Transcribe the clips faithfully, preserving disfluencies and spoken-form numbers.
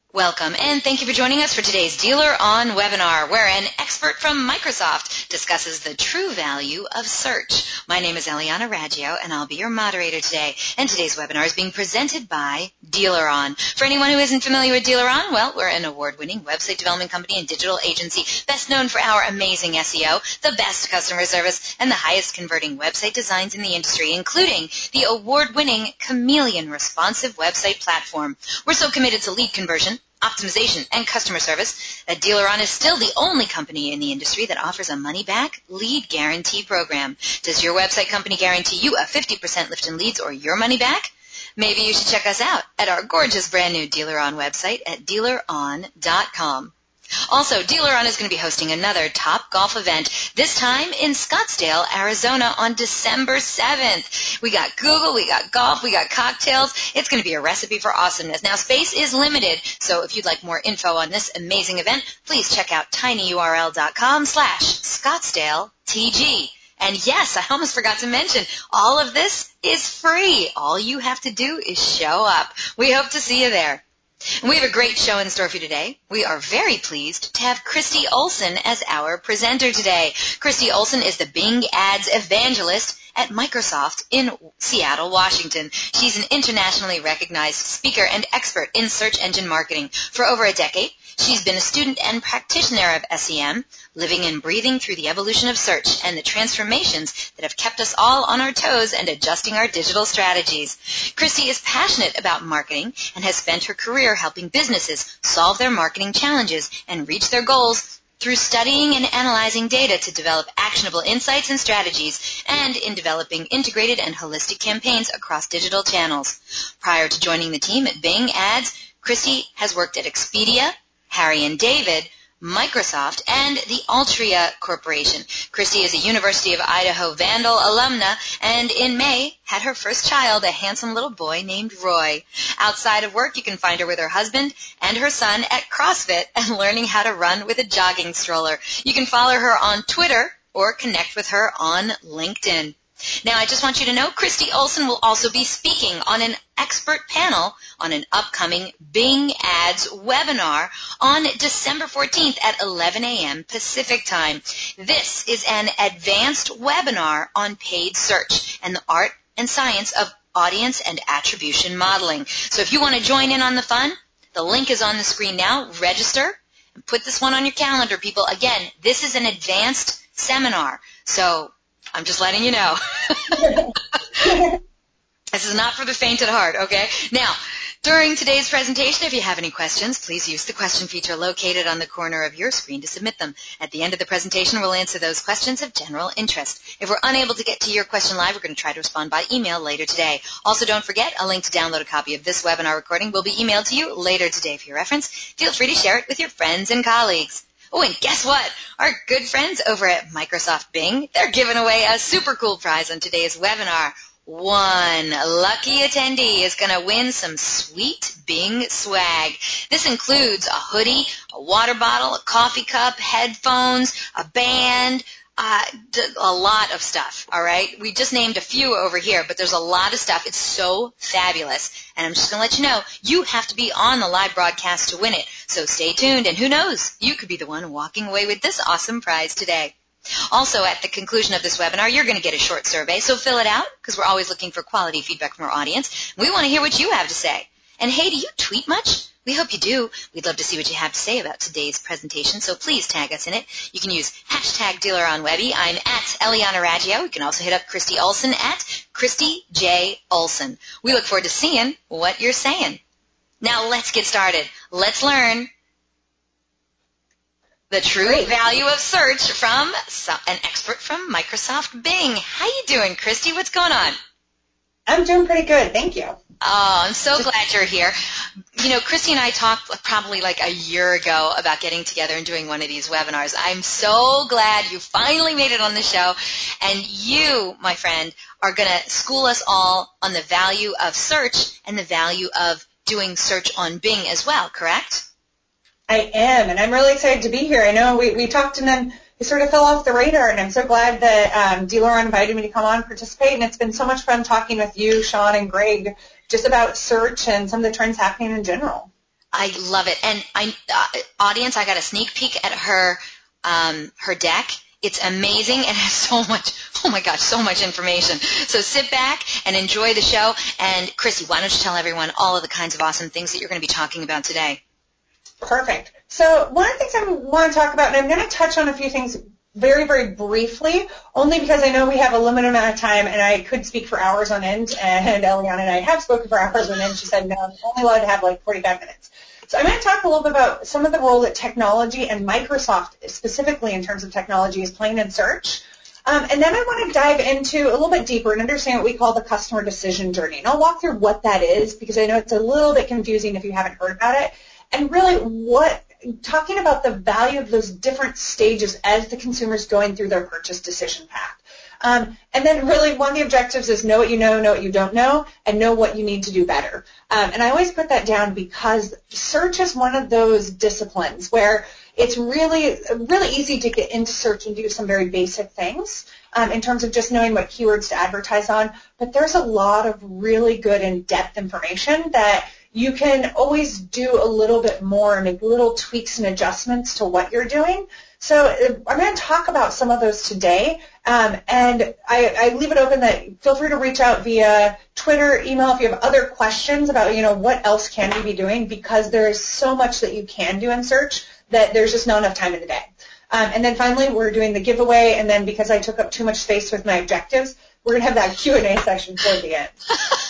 Welcome, and thank you for joining us for today's Dealer On webinar, where an expert from Microsoft discusses the true value of search. My name is Eliana Raggio, and I'll be your moderator today. And today's webinar is being presented by Dealer On. For anyone who isn't familiar with Dealer On, well, we're an award-winning website development company and digital agency, best known for our amazing S E O, the best customer service, and the highest converting website designs in the industry, including the award-winning Chameleon responsive website platform. We're so committed to lead conversion, optimization, and customer service that Dealer On is still the only company in the industry that offers a money-back lead guarantee program. Does your website company guarantee you a fifty percent lift in leads or your money back? Maybe you should check us out at our gorgeous brand new Dealer On website at dealer on dot com. Also, Dealer On is going to be hosting another Top Golf event, this time in Scottsdale, Arizona on December seventh. We got Google, we got golf, we got cocktails. It's going to be a recipe for awesomeness. Now, space is limited, so if you'd like more info on this amazing event, please check out tinyurl.com slash Scottsdale TG. And yes, I almost forgot to mention, all of this is free. All you have to do is show up. We hope to see you there. We have a great show in store for you today. We are very pleased to have Christy Olson as our presenter today. Christy Olson is the Bing Ads evangelist at Microsoft in Seattle, Washington. She's an internationally recognized speaker and expert in search engine marketing. For over a decade, she's been a student and practitioner of S E M, living and breathing through the evolution of search and the transformations that have kept us all on our toes and adjusting our digital strategies. Christy is passionate about marketing and has spent her career helping businesses solve their marketing challenges and reach their goals through studying and analyzing data to develop actionable insights and strategies, and in developing integrated and holistic campaigns across digital channels. Prior to joining the team at Bing Ads, Christy has worked at Expedia, Harry and David, Microsoft, and the Altria Corporation. Christy is a University of Idaho Vandal alumna, and in May had her first child, a handsome little boy named Roy. Outside of work, you can find her with her husband and her son at CrossFit and learning how to run with a jogging stroller. You can follow her on Twitter or connect with her on LinkedIn. Now, I just want you to know Christy Olson will also be speaking on an expert panel on an upcoming Bing Ads webinar on December fourteenth at eleven a.m. Pacific Time. This is an advanced webinar on paid search and the art and science of audience and attribution modeling. So if you want to join in on the fun, the link is on the screen now. Register and put this one on your calendar, people. Again, this is an advanced seminar, so I'm just letting you know. This is not for the faint at heart, okay? Now, during today's presentation, if you have any questions, please use the question feature located on the corner of your screen to submit them. At the end of the presentation, we'll answer those questions of general interest. If we're unable to get to your question live, we're going to try to respond by email later today. Also, don't forget, a link to download a copy of this webinar recording will be emailed to you later today for your reference. Feel free to share it with your friends and colleagues. Oh, and guess what? Our good friends over at Microsoft Bing, they're giving away a super cool prize on today's webinar. One lucky attendee is going to win some sweet Bing swag. This includes a hoodie, a water bottle, a coffee cup, headphones, a band, uh, a lot of stuff, all right? We just named a few over here, but there's a lot of stuff. It's so fabulous. And I'm just going to let you know, you have to be on the live broadcast to win it. So stay tuned, and who knows, you could be the one walking away with this awesome prize today. Also, at the conclusion of this webinar, you're going to get a short survey, so fill it out, because we're always looking for quality feedback from our audience. We want to hear what you have to say. And hey, do you tweet much? We hope you do. We'd love to see what you have to say about today's presentation, so please tag us in it. You can use hashtag DealerOnWebby. I'm at Eliana Raggio. You can also hit up Christy Olson at Christy J. Olson. We look forward to seeing what you're saying. Now let's get started. Let's learn the true Great. value of search from an expert from Microsoft Bing. How you doing, Christy? What's going on? I'm doing pretty good, thank you. Oh, I'm so glad you're here. You know, Christy and I talked probably like a year ago about getting together and doing one of these webinars. I'm so glad you finally made it on the show. And you, my friend, are going to school us all on the value of search and the value of doing search on Bing as well, correct? I am, and I'm really excited to be here. I know we, we talked and then it sort of fell off the radar, and I'm so glad that um, Dealer On invited me to come on and participate, and it's been so much fun talking with you, Sean, and Greg, just about search and some of the trends happening in general. I love it. And I, uh, audience, I got a sneak peek at her, um, her deck. It's amazing. It has so much, oh my gosh, so much information. So sit back and enjoy the show. And Chrissy, why don't you tell everyone all of the kinds of awesome things that you're going to be talking about today? Perfect. So one of the things I want to talk about, and I'm going to touch on a few things very, very briefly, only because I know we have a limited amount of time, and I could speak for hours on end, and Eliana and I have spoken for hours on end. She said, no, I'm only allowed to have like forty-five minutes. So I'm going to talk a little bit about some of the role that technology and Microsoft, specifically in terms of technology, is playing in search. Um, and then I want to dive into a little bit deeper and understand what we call the customer decision journey. And I'll walk through what that is, because I know it's a little bit confusing if you haven't heard about it. And really what talking about the value of those different stages as the consumer's going through their purchase decision path. Um, and then really one of the objectives is know what you know, know what you don't know, and know what you need to do better. Um, and I always put that down because search is one of those disciplines where it's really, really easy to get into search and do some very basic things um, in terms of just knowing what keywords to advertise on. But there's a lot of really good in-depth information that you can always do a little bit more and make little tweaks and adjustments to what you're doing. So I'm going to talk about some of those today, um, and I, I leave it open that feel free to reach out via Twitter, email if you have other questions about, you know, what else can we be doing, because there is so much that you can do in search that there's just not enough time in the day. Um, and then finally, we're doing the giveaway, and then because I took up too much space with my objectives, we're going to have that Q and A section toward the end.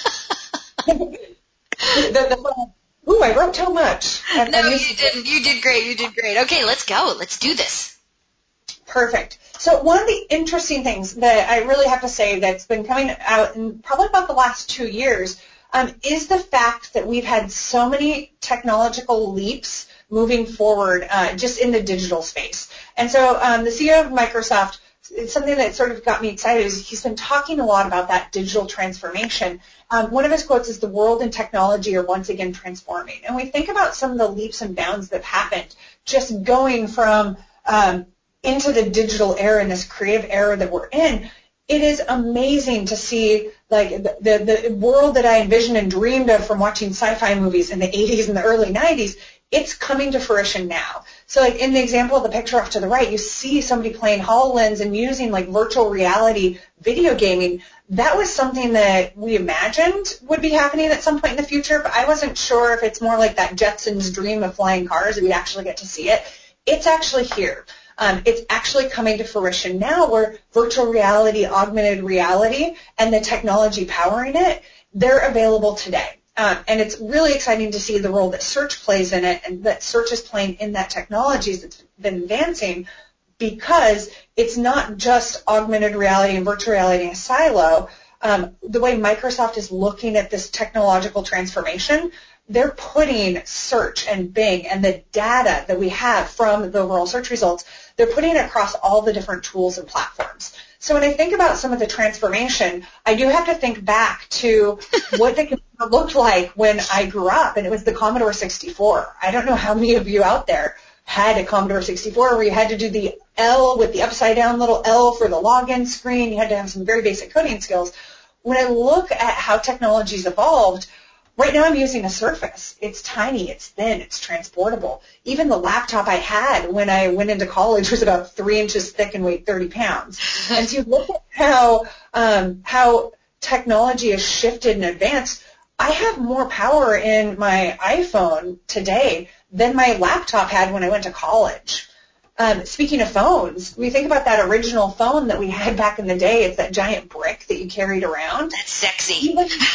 the, the, ooh, I wrote too much. I, no, I you didn't. You did great. You did great. Okay, let's go. Let's do this. Perfect. So one of the interesting things that I really have to say that's been coming out in probably about the last two years um, is the fact that we've had so many technological leaps moving forward uh, just in the digital space. And so um, the C E O of Microsoft, it's something that sort of got me excited is he's been talking a lot about that digital transformation. Um, one of his quotes is, the world and technology are once again transforming. And we think about some of the leaps and bounds that have happened just going from um, into the digital era and this creative era that we're in. It is amazing to see like the, the, the world that I envisioned and dreamed of from watching sci-fi movies in the eighties and the early nineties. It's coming to fruition now. So like in the example of the picture off to the right, you see somebody playing HoloLens and using like virtual reality video gaming. That was something that we imagined would be happening at some point in the future, but I wasn't sure if it's more like that Jetsons dream of flying cars that we actually get to see it. It's actually here. Um, it's actually coming to fruition now where virtual reality, augmented reality, and the technology powering it, they're available today. Um, and it's really exciting to see the role that search plays in it and that search is playing in that technology that's been advancing, because it's not just augmented reality and virtual reality in a silo. Um, the way Microsoft is looking at this technological transformation, they're putting search and Bing and the data that we have from the overall search results, they're putting it across all the different tools and platforms. So when I think about some of the transformation, I do have to think back to what the computer looked like when I grew up, and it was the Commodore sixty-four. I don't know how many of you out there had a Commodore sixty-four where you had to do the L with the upside down little L for the login screen. You had to have some very basic coding skills. When I look at how technology's evolved, right now I'm using a Surface. It's tiny, it's thin, it's transportable. Even the laptop I had when I went into college was about three inches thick and weighed thirty pounds. And so you look at how um, how technology has shifted and advanced. I have more power in my iPhone today than my laptop had when I went to college. Um, speaking of phones, we think about that original phone that we had back in the day. It's that giant brick that you carried around. That's sexy.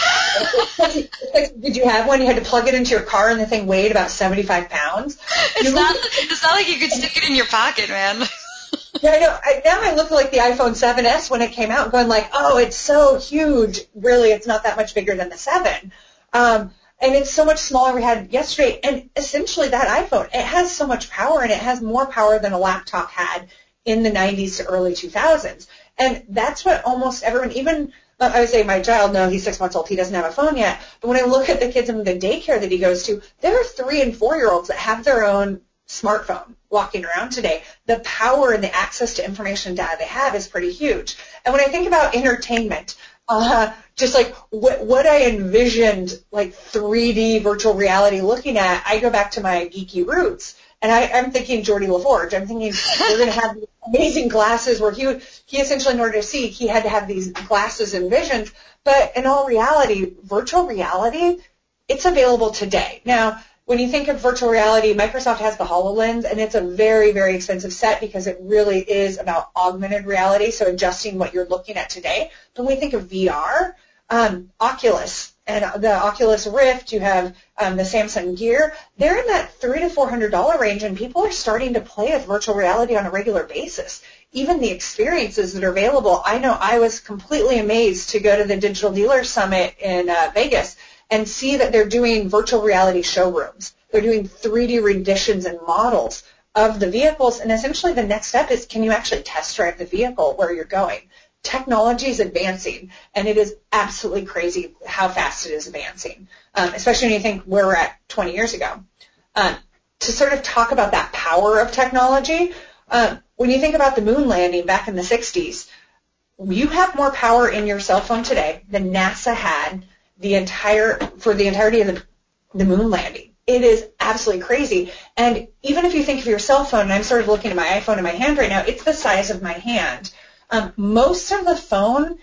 Did you have one? You had to plug it into your car, and the thing weighed about seventy-five pounds. It's not, it's not like you could stick it in your pocket, man. Yeah, I know. I, now I look like the iPhone seven S when it came out, going like, oh, it's so huge. Really, it's not that much bigger than the seven. Um, And it's so much smaller we had yesterday. And essentially that iPhone, it has so much power, and it has more power than a laptop had in the nineties to early two thousands. And that's what almost everyone, even, I would say my child, no, he's six months old, he doesn't have a phone yet. But when I look at the kids in the daycare that he goes to, there are three and four-year-olds that have their own smartphone walking around today. The power and the access to information and data they have is pretty huge. And when I think about entertainment, uh, just like what, what I envisioned, like three D virtual reality looking at, I go back to my geeky roots. And I, I'm thinking Geordie LaForge. I'm thinking we're going to have these amazing glasses where he would, he essentially, in order to see, he had to have these glasses envisioned. But in all reality, virtual reality, it's available today. Now, when you think of virtual reality, Microsoft has the HoloLens, and it's a very, very expensive set because it really is about augmented reality, so adjusting what you're looking at today. But when we think of V R, um, Oculus and the Oculus Rift, you have um, the Samsung Gear, they're in that three to four hundred dollar range, and people are starting to play with virtual reality on a regular basis. Even the experiences that are available, I know I was completely amazed to go to the Digital Dealer Summit in uh, Vegas and see that they're doing virtual reality showrooms. They're doing three D renditions and models of the vehicles, and essentially the next step is, can you actually test drive the vehicle where you're going? Technology is advancing, and it is absolutely crazy how fast it is advancing, um, especially when you think where we're at twenty years ago. Um, to sort of talk about that power of technology, um, when you think about the moon landing back in the sixties, you have more power in your cell phone today than NASA had the entire for the entirety of the, the moon landing. It is absolutely crazy. And even if you think of your cell phone, and I'm sort of looking at my iPhone in my hand right now, it's the size of my hand. Um, most of the phone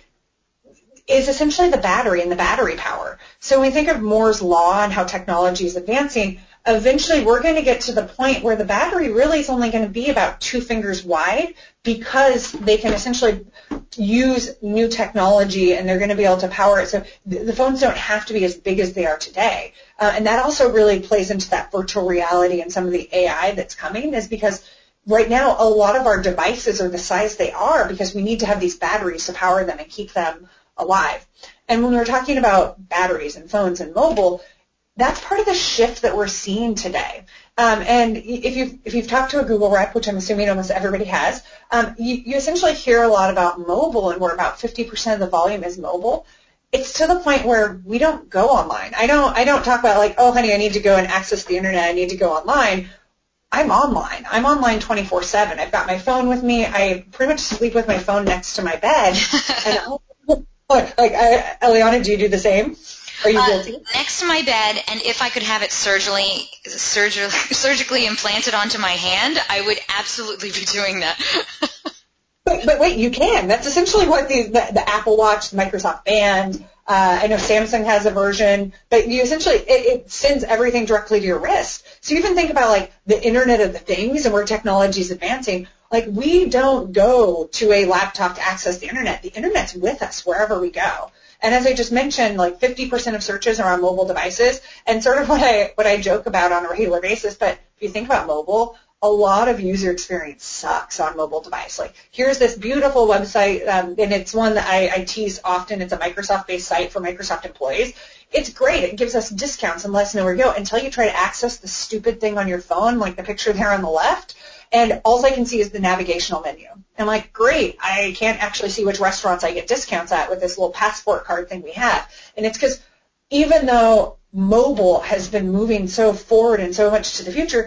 is essentially the battery and the battery power. So when we think of Moore's law and how technology is advancing, eventually we're going to get to the point where the battery really is only going to be about two fingers wide because they can essentially use new technology and they're going to be able to power it. So the phones don't have to be as big as they are today. Uh, and that also really plays into that virtual reality and some of the A I that's coming, is because right now a lot of our devices are the size they are because we need to have these batteries to power them and keep them alive. And when we're talking about batteries and phones and mobile, that's part of the shift that we're seeing today. Um, and if you've, if you've talked to a Google rep, which I'm assuming almost everybody has, um, you, you essentially hear a lot about mobile, and where about fifty percent of the volume is mobile. It's to the point where we don't go online. I don't, I don't talk about like, oh, honey, I need to go and access the internet. I need to go online. I'm online. I'm online twenty-four seven. I've got my phone with me. I pretty much sleep with my phone next to my bed. And I, like, I, Eliana, do you do the same? Are you guilty? Uh, next to my bed, and if I could have it surgically, surgically, surgically implanted onto my hand, I would absolutely be doing that. but, but wait, you can. That's essentially what the, the, the Apple Watch, the Microsoft Band, uh, I know Samsung has a version, but you essentially, it, it sends everything directly to your wrist. So you even think about like the Internet of the Things and where technology is advancing. Like we don't go to a laptop to access the Internet. The Internet's with us wherever we go. And as I just mentioned, like fifty percent of searches are on mobile devices, and sort of what I what I joke about on a regular basis. But if you think about mobile, a lot of user experience sucks on mobile device. Like here's this beautiful website, um, and it's one that I, I tease often. It's a Microsoft-based site for Microsoft employees. It's great. It gives us discounts and lets us know where to go until you try to access the stupid thing on your phone, like the picture there on the left. And all I can see is the navigational menu. I'm like, great, I can't actually see which restaurants I get discounts at with this little passport card thing we have. And it's because even though mobile has been moving so forward and so much to the future,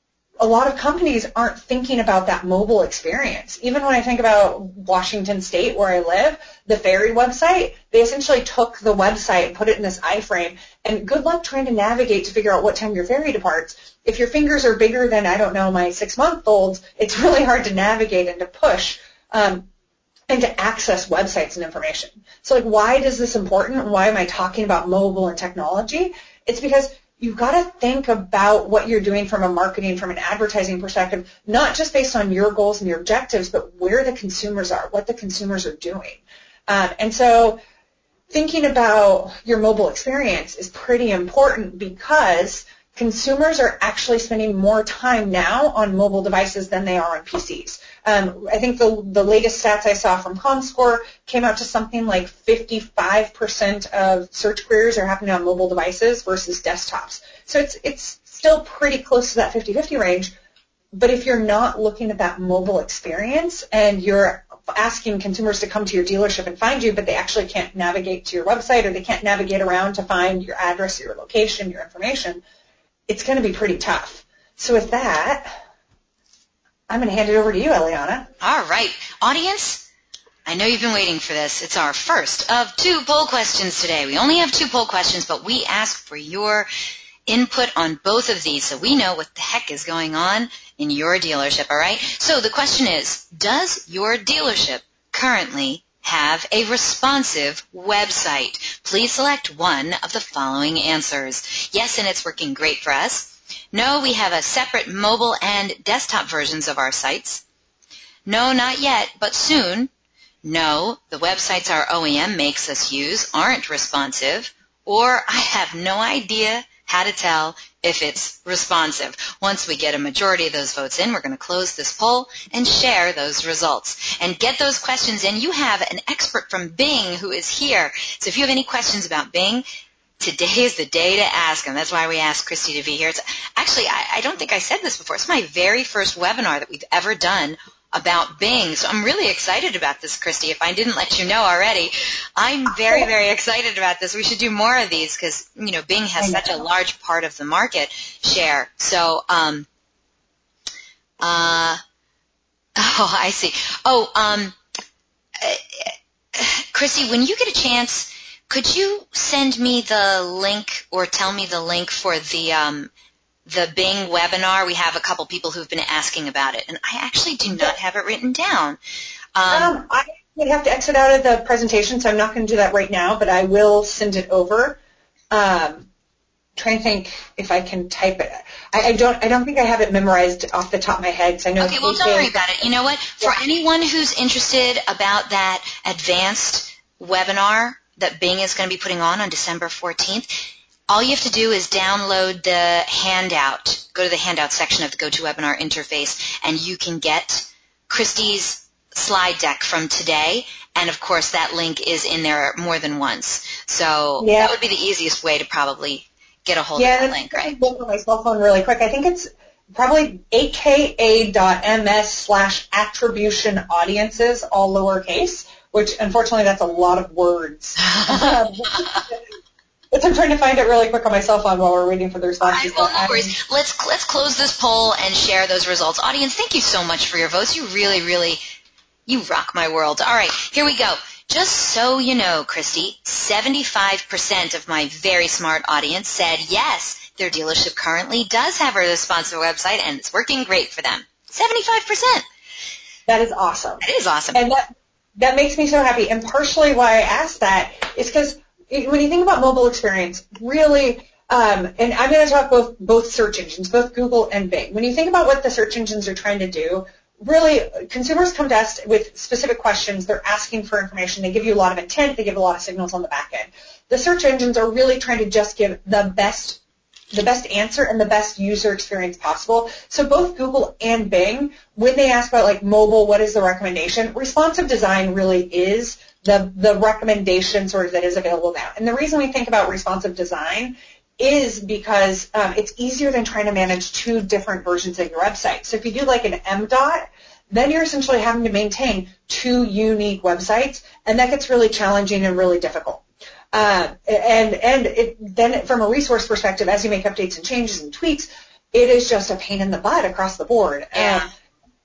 a lot of companies aren't thinking about that mobile experience. Even when I think about Washington State, where I live, the ferry website, they essentially took the website and put it in this iframe, and good luck trying to navigate to figure out what time your ferry departs. If your fingers are bigger than, I don't know, my six-month-olds, it's really hard to navigate and to push um, and to access websites and information. So, like, why is this important? Why am I talking about mobile and technology? It's because you've got to think about what you're doing from a marketing, from an advertising perspective, not just based on your goals and your objectives, but where the consumers are, what the consumers are doing. Um, and so thinking about your mobile experience is pretty important because consumers are actually spending more time now on mobile devices than they are on P Cs. Um, I think the, the latest stats I saw from ComScore came out to something like fifty-five percent of search queries are happening on mobile devices versus desktops. So it's it's still pretty close to that fifty-fifty range. But if you're not looking at that mobile experience and you're asking consumers to come to your dealership and find you, but they actually can't navigate to your website or they can't navigate around to find your address, your location, your information, it's going to be pretty tough. So with that, I'm going to hand it over to you, Eliana. All right. Audience, I know you've been waiting for this. It's our first of two poll questions today. We only have two poll questions, but we ask for your input on both of these so we know what the heck is going on in your dealership, all right? So the question is, does your dealership currently have a responsive website? Please select one of the following answers. Yes, and it's working great for us. No, we have a separate mobile and desktop versions of our sites. No, not yet, but soon. No, the websites our O E M makes us use aren't responsive. Or I have no idea how to tell if it's responsive. Once we get a majority of those votes in, we're going to close this poll and share those results. And get those questions in. You have an expert from Bing who is here. So if you have any questions about Bing, today is the day to ask them. That's why we asked Christy to be here. It's, actually, I, I don't think I said this before. It's my very first webinar that we've ever done about Bing. So I'm really excited about this, Christy, if I didn't let you know already. I'm very, very excited about this. We should do more of these because, you know, Bing has such a large part of the market share. So, um, uh, oh, I see. Oh, um, uh, Christy, when you get a chance, could you send me the link or tell me the link for the, um, the Bing webinar? We have a couple people who've been asking about it, and I actually do not have it written down. Um, um, I would have to exit out of the presentation, so I'm not going to do that right now, but I will send it over. Um, trying to think if I can type it. I, I don't. I don't think I have it memorized off the top of my head. So I know. Okay, well, don't worry about it. You know what? For yeah. anyone who's interested about that advanced webinar that Bing is going to be putting on on December fourteenth, all you have to do is download the handout. Go to the handout section of the GoToWebinar interface, and you can get Christy's slide deck from today. And, of course, that link is in there more than once. So yeah. that would be the easiest way to probably get a hold yeah, of that link, right? Yeah, look on my cell phone really quick. I think it's probably aka.ms slash attribution audiences, all lowercase, which, unfortunately, that's a lot of words. But I'm trying to find it really quick on my cell phone while we're waiting for the responses. All right, well, no worries. Let's, let's close this poll and share those results. Audience, thank you so much for your votes. You really, really, you rock my world. All right, here we go. Just so you know, Christy, seventy-five percent of my very smart audience said yes, their dealership currently does have a responsive website, and it's working great for them. seventy-five percent. That is awesome. That is awesome. And that, that makes me so happy. And partially why I asked that is because when you think about mobile experience, really, um, and I'm going to talk both both search engines, both Google and Bing. When you think about what the search engines are trying to do, really, consumers come to us with specific questions. They're asking for information. They give you a lot of intent. They give a lot of signals on the back end. The search engines are really trying to just give the best the best answer and the best user experience possible. So both Google and Bing, when they ask about like mobile, what is the recommendation, responsive design really is the, the recommendation sort of that is available now. And the reason we think about responsive design is because um, it's easier than trying to manage two different versions of your website. So if you do like an M DOT, then you're essentially having to maintain two unique websites, and that gets really challenging and really difficult. Uh, and and it, then from a resource perspective, as you make updates and changes and tweaks, it is just a pain in the butt across the board. Yeah. Um,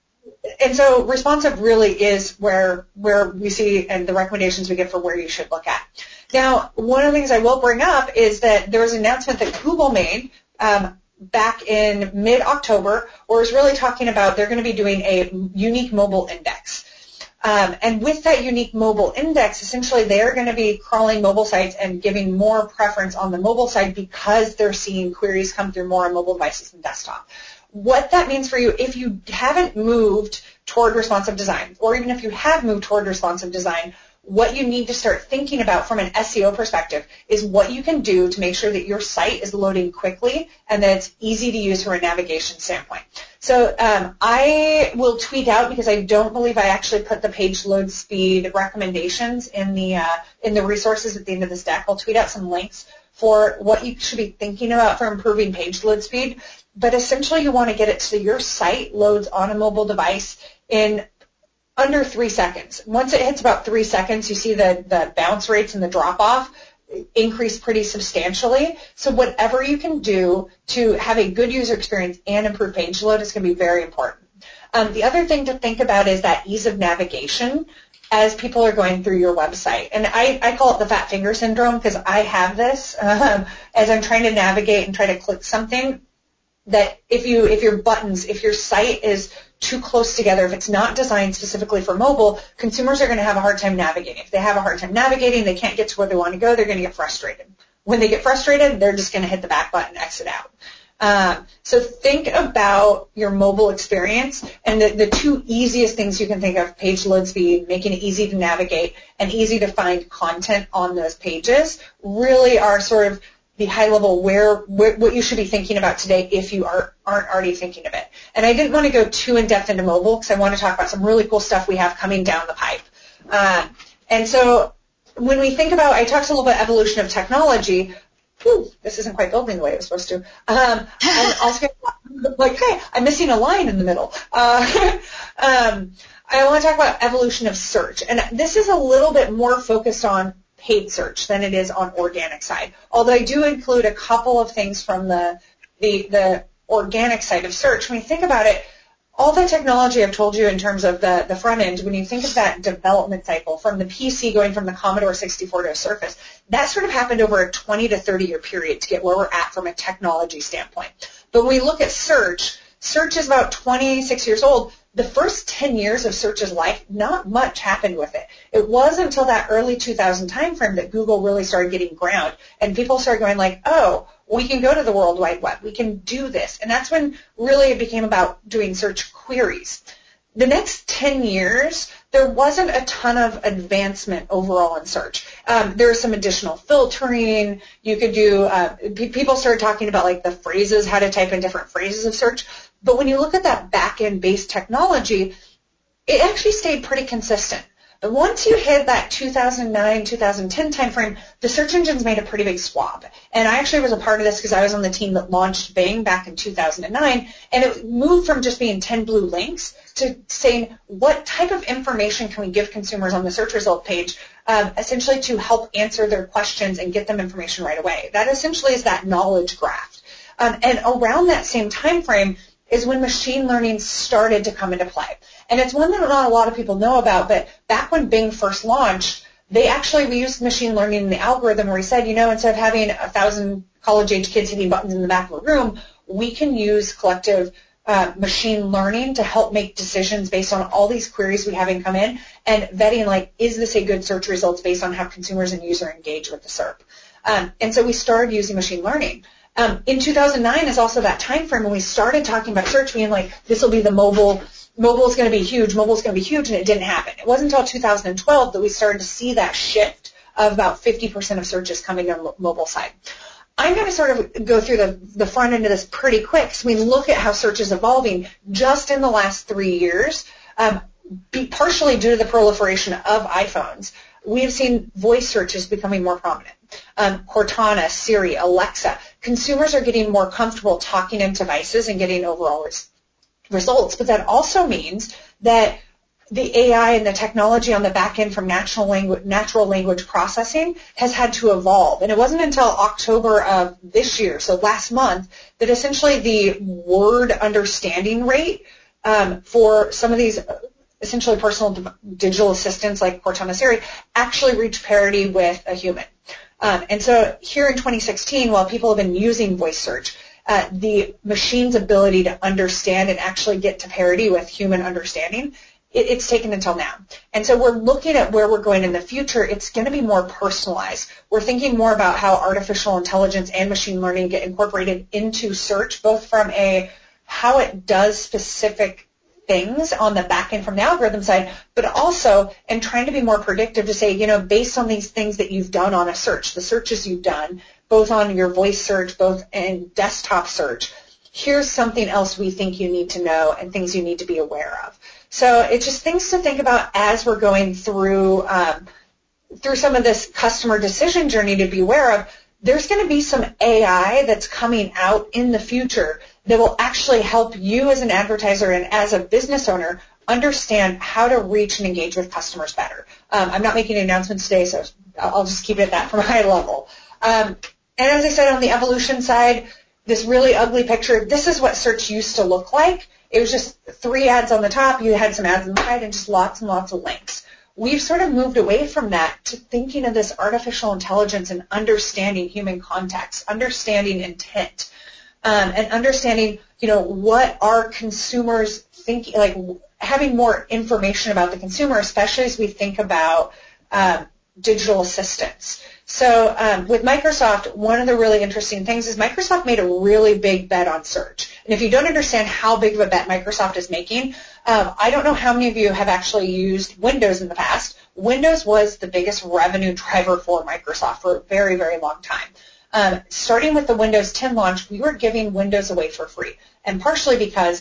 and so responsive really is where where we see and the recommendations we give for where you should look at. Now, one of the things I will bring up is that there was an announcement that Google made um, back in mid-October where it was really talking about they're going to be doing a unique mobile index. Um, and with that unique mobile index, essentially they're going to be crawling mobile sites and giving more preference on the mobile side because they're seeing queries come through more on mobile devices than desktop. What that means for you, if you haven't moved toward responsive design, or even if you have moved toward responsive design, what you need to start thinking about from an S E O perspective is what you can do to make sure that your site is loading quickly and that it's easy to use from a navigation standpoint. So um, I will tweet out, because I don't believe I actually put the page load speed recommendations in the uh, in the resources at the end of this deck. I'll tweet out some links for what you should be thinking about for improving page load speed. But essentially you want to get it so your site loads on a mobile device in under three seconds. Once it hits about three seconds, you see the, the bounce rates and the drop-off increase pretty substantially. So whatever you can do to have a good user experience and improve page load is going to be very important. Um, the other thing to think about is that ease of navigation. as people are going through your website. And I, I call it the fat finger syndrome because I have this um, as I'm trying to navigate and try to click something, that if you if your buttons, if your site is too close together, if it's not designed specifically for mobile, consumers are going to have a hard time navigating. If they have a hard time navigating, they can't get to where they want to go, they're going to get frustrated. When they get frustrated, they're just going to hit the back button, exit out. Um, so think about your mobile experience, and the, the two easiest things you can think of, page load speed, making it easy to navigate, and easy to find content on those pages, really are sort of the high level where, where what you should be thinking about today if you are, aren't already thinking of it. And I didn't want to go too in-depth into mobile because I want to talk about some really cool stuff we have coming down the pipe. Um, and so when we think about, I talked a little bit evolution of technology. Whew, this isn't quite building the way it was supposed to. Um, and also, like, hey, I'm missing a line in the middle. Uh, um, I want to talk about evolution of search. And this is a little bit more focused on paid search than it is on organic side. Although I do include a couple of things from the, the, the organic side of search. When you think about it, all the technology I've told you in terms of the, the front end, when you think of that development cycle from the P C going from the Commodore sixty-four to a Surface, that sort of happened over a twenty to thirty year period to get where we're at from a technology standpoint. But when we look at search, search is about twenty-six years old. The first ten years of search's life, not much happened with it. It wasn't until that early two thousand timeframe that Google really started getting ground, and people started going like, oh, we can go to the World Wide Web. We can do this. And that's when really it became about doing search queries. The next ten years, there wasn't a ton of advancement overall in search. Um, there was some additional filtering. You could do, uh, p- people started talking about like the phrases, how to type in different phrases of search. But when you look at that back-end based technology, it actually stayed pretty consistent. But once you hit that two thousand nine, two thousand ten timeframe, the search engines made a pretty big swap. And I actually was a part of this because I was on the team that launched Bing back in two thousand nine, and it moved from just being ten blue links to saying what type of information can we give consumers on the search result page, um, essentially to help answer their questions and get them information right away. That essentially is that knowledge graph. Um, and around that same time frame is when machine learning started to come into play. And it's one that not a lot of people know about, but back when Bing first launched, they actually, we used machine learning in the algorithm where we said, you know, instead of having a thousand college-age kids hitting buttons in the back of a room, we can use collective uh, machine learning to help make decisions based on all these queries we have in come in and vetting, like, is this a good search results based on how consumers and user engage with the S E R P. Um, and so we started using machine learning. Um, in two thousand nine is also that time frame when we started talking about search being like, this will be the mobile, mobile is going to be huge, mobile is going to be huge, and it didn't happen. It wasn't until two thousand twelve that we started to see that shift of about fifty percent of searches coming on the mobile side. I'm going to sort of go through the, the front end of this pretty quick so we look at how search is evolving just in the last three years, um, be partially due to the proliferation of iPhones. We have seen voice searches becoming more prominent. Um, Cortana, Siri, Alexa. Consumers are getting more comfortable talking in devices and getting overall res- results, but that also means that the A I and the technology on the back end from natural language, natural language processing has had to evolve. And it wasn't until October of this year, so last month, that essentially the word understanding rate um, for some of these essentially personal digital assistants like Cortana, Siri actually reached parity with a human. Um, and so here in twenty sixteen, while people have been using voice search, uh, the machine's ability to understand and actually get to parity with human understanding, it, it's taken until now. And so we're looking at where we're going in the future. It's going to be more personalized. We're thinking more about how artificial intelligence and machine learning get incorporated into search, both from a how it does specific things on the back end from the algorithm side, but also and trying to be more predictive to say, you know, based on these things that you've done on a search, the searches you've done, both on your voice search, both in desktop search, here's something else we think you need to know and things you need to be aware of. So it's just things to think about as we're going through um, through some of this customer decision journey to be aware of. There's going to be some A I that's coming out in the future that will actually help you as an advertiser and as a business owner understand how to reach and engage with customers better. Um, I'm not making announcements today, so I'll just keep it at that from a high level. Um, and as I said, on the evolution side, this really ugly picture, this is what search used to look like. It was just three ads on the top. You had some ads on the side and just lots and lots of links. we've sort of moved away from that to thinking of this artificial intelligence and understanding human context, understanding intent, um, and understanding, you know, what are consumers thinking, like having more information about the consumer, especially as we think about um, digital assistants. So um, with Microsoft, one of the really interesting things is Microsoft made a really big bet on search. And if you don't understand how big of a bet Microsoft is making, um, I don't know how many of you have actually used Windows in the past. Windows was the biggest revenue driver for Microsoft for a very, very long time. Um, starting with the Windows ten launch, we were giving Windows away for free, and partially because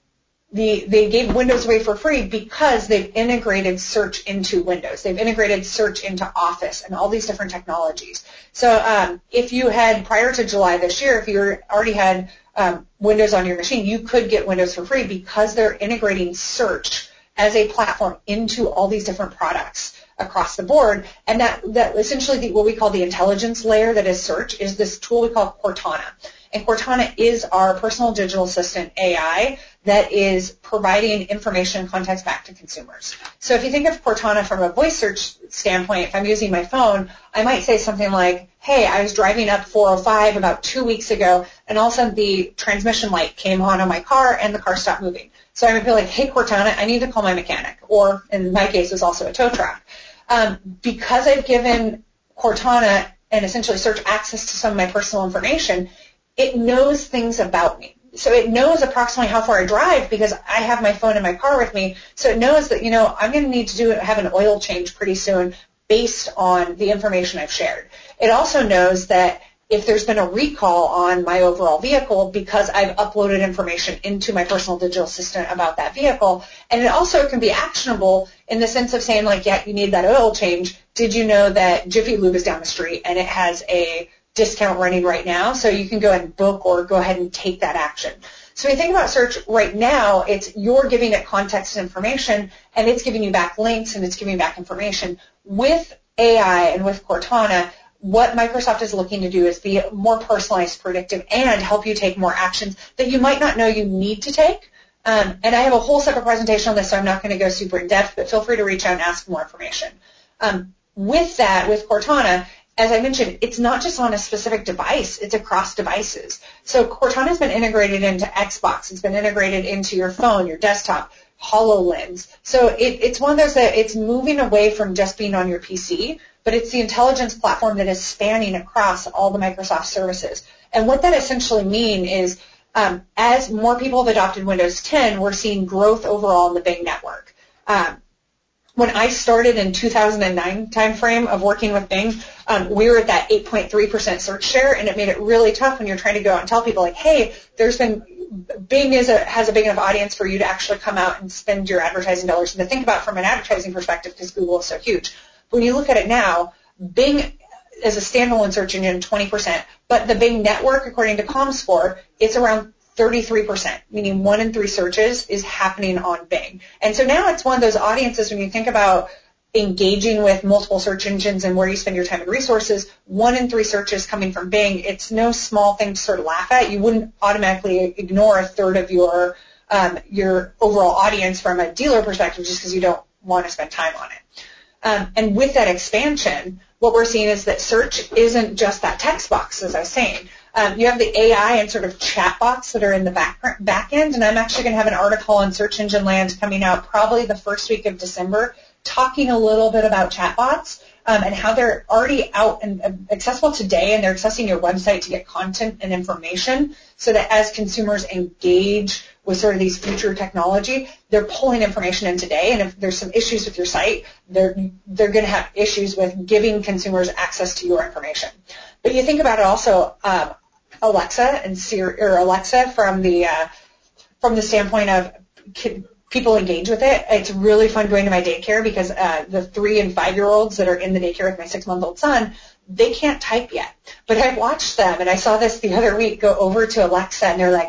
The, they gave Windows away for free because they've integrated search into Windows. They've integrated search into Office and all these different technologies. So um, if you had, prior to July this year, if you were, already had um, Windows on your machine, you could get Windows for free because they're integrating search as a platform into all these different products across the board. And that, that essentially the, what we call the intelligence layer that is search is this tool we call Cortana. And Cortana is our personal digital assistant A I that is providing information and context back to consumers. So if you think of Cortana from a voice search standpoint, if I'm using my phone, I might say something like, hey, I was driving up four oh five about two weeks ago, and all of a sudden the transmission light came on on my car and the car stopped moving. So I would be like, hey, Cortana, I need to call my mechanic, or in my case, it was also a tow truck. Um, because I've given Cortana and essentially search access to some of my personal information, it knows things about me. So it knows approximately how far I drive because I have my phone in my car with me. So it knows that, you know, I'm going to need to do have an oil change pretty soon based on the information I've shared. It also knows that if there's been a recall on my overall vehicle because I've uploaded information into my personal digital assistant about that vehicle. And it also can be actionable in the sense of saying, like, yeah, you need that oil change. Did you know that Jiffy Lube is down the street and it has a discount running right now, so you can go ahead and book or go ahead and take that action. So when you think about search right now, it's you're giving it context and information, and it's giving you back links, and it's giving you back information. With A I and with Cortana, what Microsoft is looking to do is be more personalized, predictive, and help you take more actions that you might not know you need to take. Um, and I have a whole separate presentation on this, so I'm not going to go super in-depth, but feel free to reach out and ask for more information. Um, with that, with Cortana, as I mentioned, it's not just on a specific device, it's across devices. So Cortana has been integrated into Xbox, it's been integrated into your phone, your desktop, HoloLens. So it, it's one of those that it's moving away from just being on your P C, but it's the intelligence platform that is spanning across all the Microsoft services. And what that essentially means is um, as more people have adopted Windows ten, we're seeing growth overall in the Bing network. Um, When I started in two thousand nine timeframe of working with Bing, um, we were at that eight point three percent search share, and it made it really tough when you're trying to go out and tell people, like, hey, there's been Bing is a, has a big enough audience for you to actually come out and spend your advertising dollars. And to think about from an advertising perspective, because Google is so huge. When you look at it now, Bing is a standalone search engine, twenty percent, but the Bing network, according to ComScore, it's around thirty-three percent, meaning one in three searches is happening on Bing. And so now it's one of those audiences when you think about engaging with multiple search engines and where you spend your time and resources, one in three searches coming from Bing, it's no small thing to sort of laugh at. You wouldn't automatically ignore a third of your um, your overall audience from a dealer perspective just because you don't want to spend time on it. Um, and with that expansion, what we're seeing is that search isn't just that text box, as I was saying. Um, you have the A I and sort of chat bots that are in the back, back end, and I'm actually going to have an article on Search Engine Land coming out probably the first week of December talking a little bit about chatbots um, and how they're already out and uh, accessible today, and they're accessing your website to get content and information so that as consumers engage with sort of these future technology, they're pulling information in today, and if there's some issues with your site, they're, they're going to have issues with giving consumers access to your information. But you think about it also, um, Alexa and Siri, or Alexa from the uh, from the standpoint of kid, people engage with it. It's really fun going to my daycare because uh, the three and five year olds that are in the daycare with my six month old son, they can't type yet. But I've watched them, and I saw this the other week, go over to Alexa, and they're like,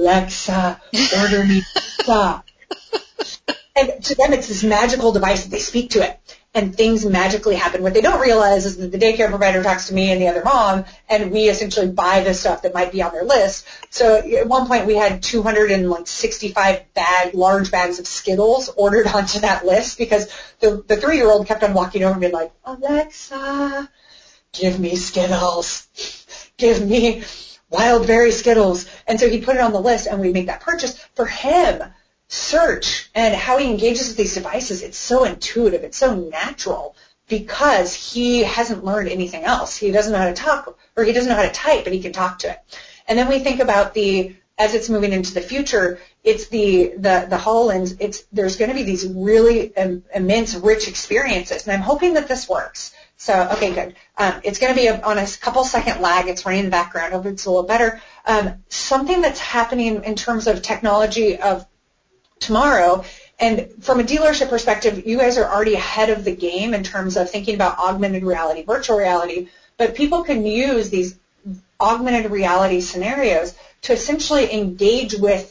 Alexa, order me pizza. And to them, it's this magical device that they speak to it. and things magically happen. What they don't realize is that the daycare provider talks to me and the other mom, and we essentially buy the stuff that might be on their list. So at one point we had two hundred sixty-five bag, large bags of Skittles ordered onto that list because the, the three-year-old kept on walking over and being like, Alexa, give me Skittles. Give me wild berry Skittles. And so he put it on the list, and we make that purchase. For him, search and how he engages with these devices, it's so intuitive, it's so natural because he hasn't learned anything else. He doesn't know how to talk, or he doesn't know how to type, but he can talk to it. And then we think about the, as it's moving into the future, it's the, the, the HoloLens, it's, there's going to be these really um, immense, rich experiences. And I'm hoping that this works. So, okay, good. Um, it's going to be a, on a couple second lag. It's running in the background. I hope it's a little better. Um, something that's happening in terms of technology of tomorrow, and from a dealership perspective, you guys are already ahead of the game in terms of thinking about augmented reality, virtual reality, but people can use these augmented reality scenarios to essentially engage with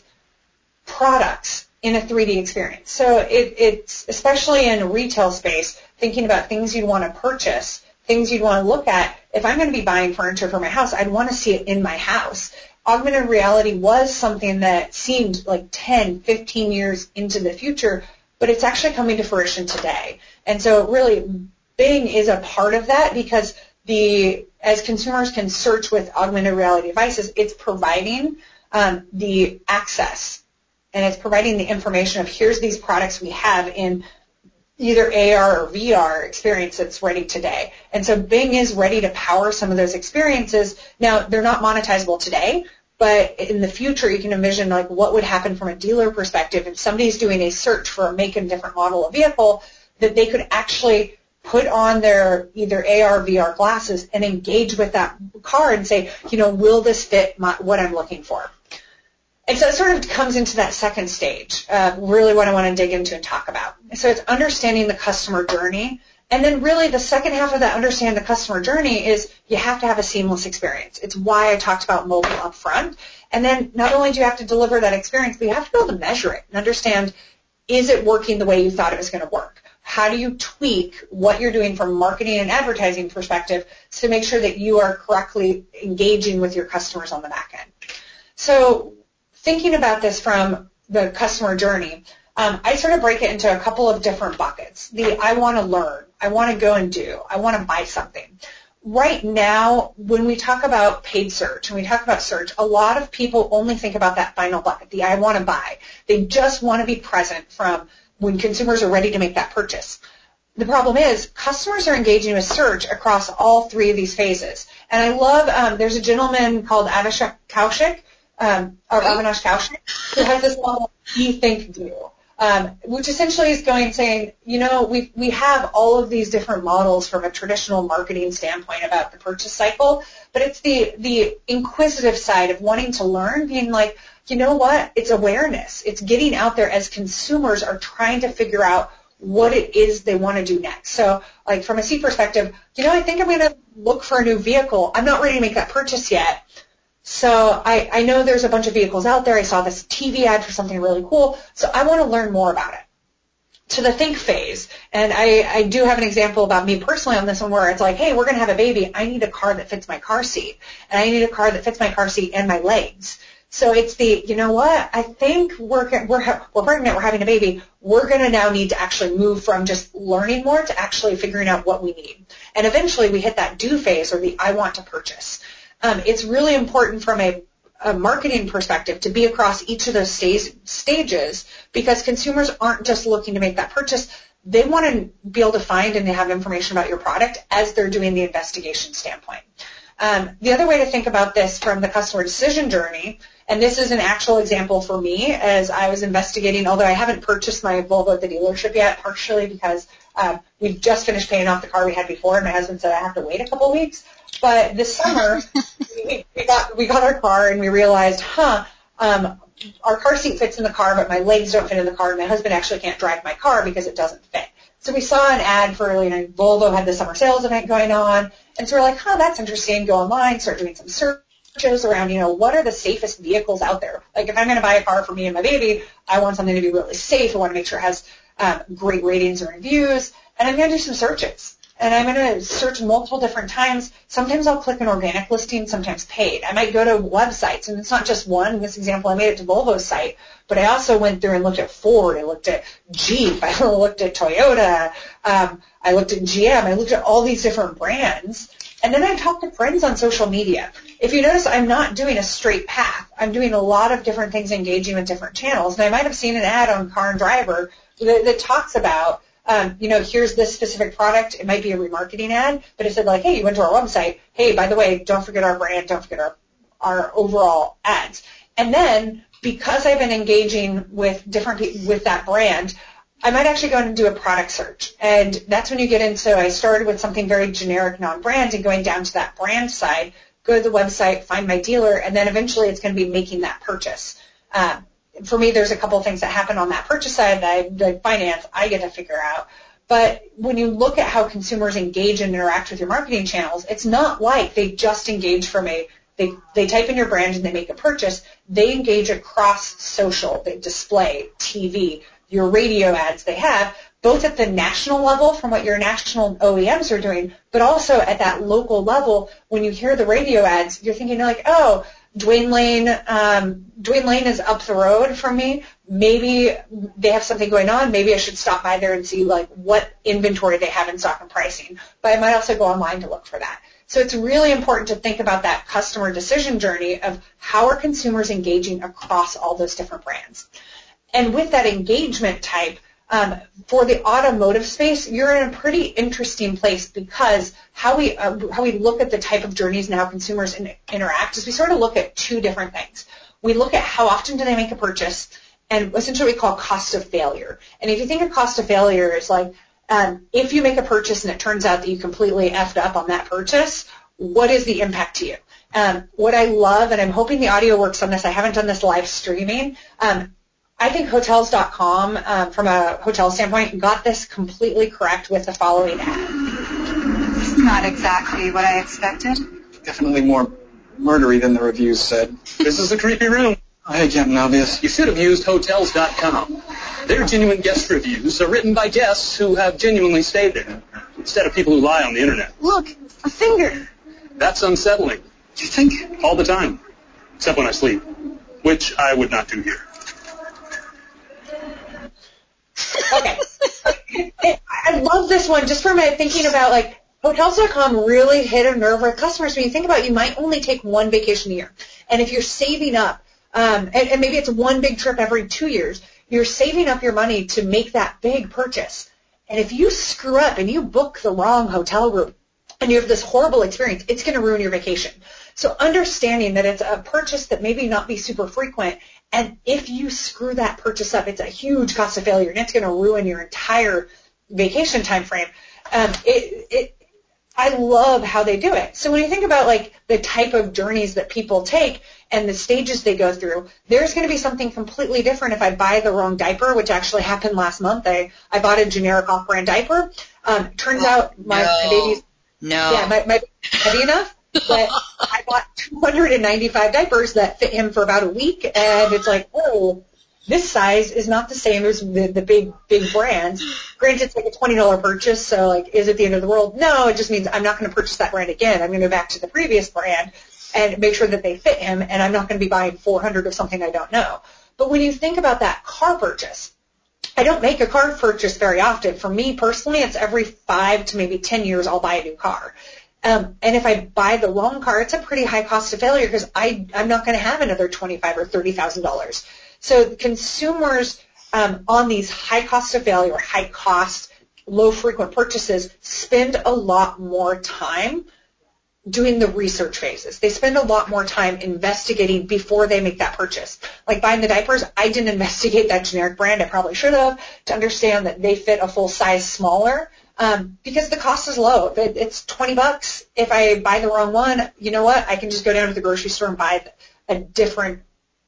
products in a three D experience. So it, it's especially in a retail space, thinking about things you'd want to purchase, things you'd want to look at. If I'm going to be buying furniture for my house, I'd want to see it in my house. Augmented reality was something that seemed like ten, fifteen years into the future, but it's actually coming to fruition today. And so really, Bing is a part of that because the as consumers can search with augmented reality devices, it's providing um, the access, and it's providing the information of here's these products we have in either A R or V R experience that's ready today. And so Bing is ready to power some of those experiences. Now, they're not monetizable today, but in the future you can envision like what would happen from a dealer perspective if somebody's doing a search for a make and different model of vehicle, that they could actually put on their either A R or V R glasses and engage with that car and say, you know, will this fit my, what I'm looking for? And so it sort of comes into that second stage, uh, really what I want to dig into and talk about. So it's understanding the customer journey. And then really the second half of that understanding the customer journey is you have to have a seamless experience. It's why I talked about mobile up front. And then not only do you have to deliver that experience, but you have to be able to measure it and understand, is it working the way you thought it was going to work? How do you tweak what you're doing from a marketing and advertising perspective to make sure that you are correctly engaging with your customers on the back end? So thinking about this from the customer journey, um, I sort of break it into a couple of different buckets. The I want to learn, I want to go and do, I want to buy something. Right now, when we talk about paid search and we talk about search, a lot of people only think about that final bucket, the I want to buy. They just want to be present from when consumers are ready to make that purchase. The problem is customers are engaging with search across all three of these phases. And I love, um, there's a gentleman called Avinash Kaushik, um, or Avinash Kaushik, who has this model, Be, Think, Do, um, which essentially is going and saying, you know, we we have all of these different models from a traditional marketing standpoint about the purchase cycle, but it's the, the inquisitive side of wanting to learn, being like, you know what, it's awareness. It's getting out there as consumers are trying to figure out what it is they want to do next. So, like, from a C perspective, you know, I think I'm going to look for a new vehicle. I'm not ready to make that purchase yet. So I, I know there's a bunch of vehicles out there. I saw this T V ad for something really cool. So I want to learn more about it. To the think phase, and I, I do have an example about me personally on this one where it's like, hey, we're going to have a baby. I need a car that fits my car seat, and I need a car that fits my car seat and my legs. So it's the, you know what, I think we're, we're, we're pregnant, we're having a baby. We're going to now need to actually move from just learning more to actually figuring out what we need. And eventually we hit that do phase, or the I want to purchase. Um, it's really important from a, a marketing perspective to be across each of those stage, stages because consumers aren't just looking to make that purchase. They want to be able to find and have information about your product as they're doing the investigation standpoint. Um, the other way to think about this from the customer decision journey, and this is an actual example for me as I was investigating, although I haven't purchased my Volvo at the dealership yet, partially because um, we just finished paying off the car we had before, and my husband said I have to wait a couple weeks. But this summer, we, we got we got our car, and we realized, huh, um, our car seat fits in the car, but my legs don't fit in the car, and my husband actually can't drive my car because it doesn't fit. So we saw an ad for, you know, Volvo had the summer sales event going on, and so we're like, huh, that's interesting. Go online, start doing some searches around, you know, what are the safest vehicles out there? Like if I'm going to buy a car for me and my baby, I want something to be really safe. I want to make sure it has um, great ratings and reviews. and I'm going to do some searches. And I'm going to search multiple different times. Sometimes I'll click an organic listing, sometimes paid. I might go to websites, and it's not just one. In this example, I made it to Volvo's site, but I also went through and looked at Ford. I looked at Jeep. I looked at Toyota. Um, I looked at G M. I looked at all these different brands. And then I talked to friends on social media. If you notice, I'm not doing a straight path. I'm doing a lot of different things, engaging with different channels. And I might have seen an ad on Car and Driver that, that talks about, Um, you know, here's this specific product. It might be a remarketing ad, but it said like, hey, you went to our website. Hey, by the way, don't forget our brand. Don't forget our, our overall ads. And then because I've been engaging with different people with that brand, I might actually go in and do a product search. And that's when you get into, I started with something very generic, non-brand, and going down to that brand side, go to the website, find my dealer, and then eventually it's going to be making that purchase. Uh, For me, there's a couple of things that happen on that purchase side that I, the finance I get to figure out. But when you look at how consumers engage and interact with your marketing channels, it's not like they just engage from a, they, they type in your brand and they make a purchase. They engage across social, they display, T V, your radio ads they have, both at the national level from what your national O E Ms are doing, but also at that local level. When you hear the radio ads, you're thinking like, oh, Dwayne Lane, um, Dwayne Lane is up the road from me. Maybe they have something going on. Maybe I should stop by there and see like what inventory they have in stock and pricing. But I might also go online to look for that. So it's really important to think about that customer decision journey of how are consumers engaging across all those different brands. And with that engagement type, Um, for the automotive space, you're in a pretty interesting place because how we uh, how we look at the type of journeys and how consumers in, interact is we sort of look at two different things. We look at how often do they make a purchase, and essentially we call cost of failure. And if you think of cost of failure as like um, if you make a purchase and it turns out that you completely effed up on that purchase, what is the impact to you? Um, what I love, and I'm hoping the audio works on this, I haven't done this live streaming, um, I think Hotels dot com, um, from a hotel standpoint, got this completely correct with the following ad. Not exactly what I expected. Definitely more murdery than the reviews said. This is a creepy room. I hate Captain Obvious. You should have used Hotels dot com. Their genuine guest reviews are written by guests who have genuinely stayed there, instead of people who lie on the internet. Look, a finger. That's unsettling. Do you think? All the time. Except when I sleep, which I would not do here. Okay. I love this one just from thinking about, like, Hotels dot com really hit a nerve with customers. When you think about it, you might only take one vacation a year. And if you're saving up, um, and, and maybe it's one big trip every two years, you're saving up your money to make that big purchase. And if you screw up and you book the wrong hotel room and you have this horrible experience, it's going to ruin your vacation. So understanding that it's a purchase that maybe not be super frequent, and if you screw that purchase up, it's a huge cost of failure, and it's going to ruin your entire vacation time frame. Um, it, it, I love how they do it. So when you think about like the type of journeys that people take and the stages they go through, there's going to be something completely different if I buy the wrong diaper, which actually happened last month. I, I bought a generic off-brand diaper. Um, turns oh, out my, no. my baby's no. yeah, my, my baby's heavy enough that I bought two hundred ninety-five diapers that fit him for about a week, and it's like, oh, this size is not the same as the, the big, big brands. Granted, it's like a twenty dollars purchase, so like, is it the end of the world? No, it just means I'm not going to purchase that brand again. I'm going to go back to the previous brand and make sure that they fit him, and I'm not going to be buying four hundred of something I don't know. But when you think about that car purchase, I don't make a car purchase very often. For me personally, it's every five to maybe ten years I'll buy a new car. Um, and if I buy the wrong car, it's a pretty high cost of failure because I, I'm not going to have another twenty-five thousand dollars or thirty thousand dollars. So consumers um, on these high cost of failure, high cost, low frequent purchases spend a lot more time doing the research phases. They spend a lot more time investigating before they make that purchase. Like buying the diapers, I didn't investigate that generic brand. I probably should have to understand that they fit a full size smaller. Um, because the cost is low. If it, it's twenty bucks, if I buy the wrong one, you know what? I can just go down to the grocery store and buy a different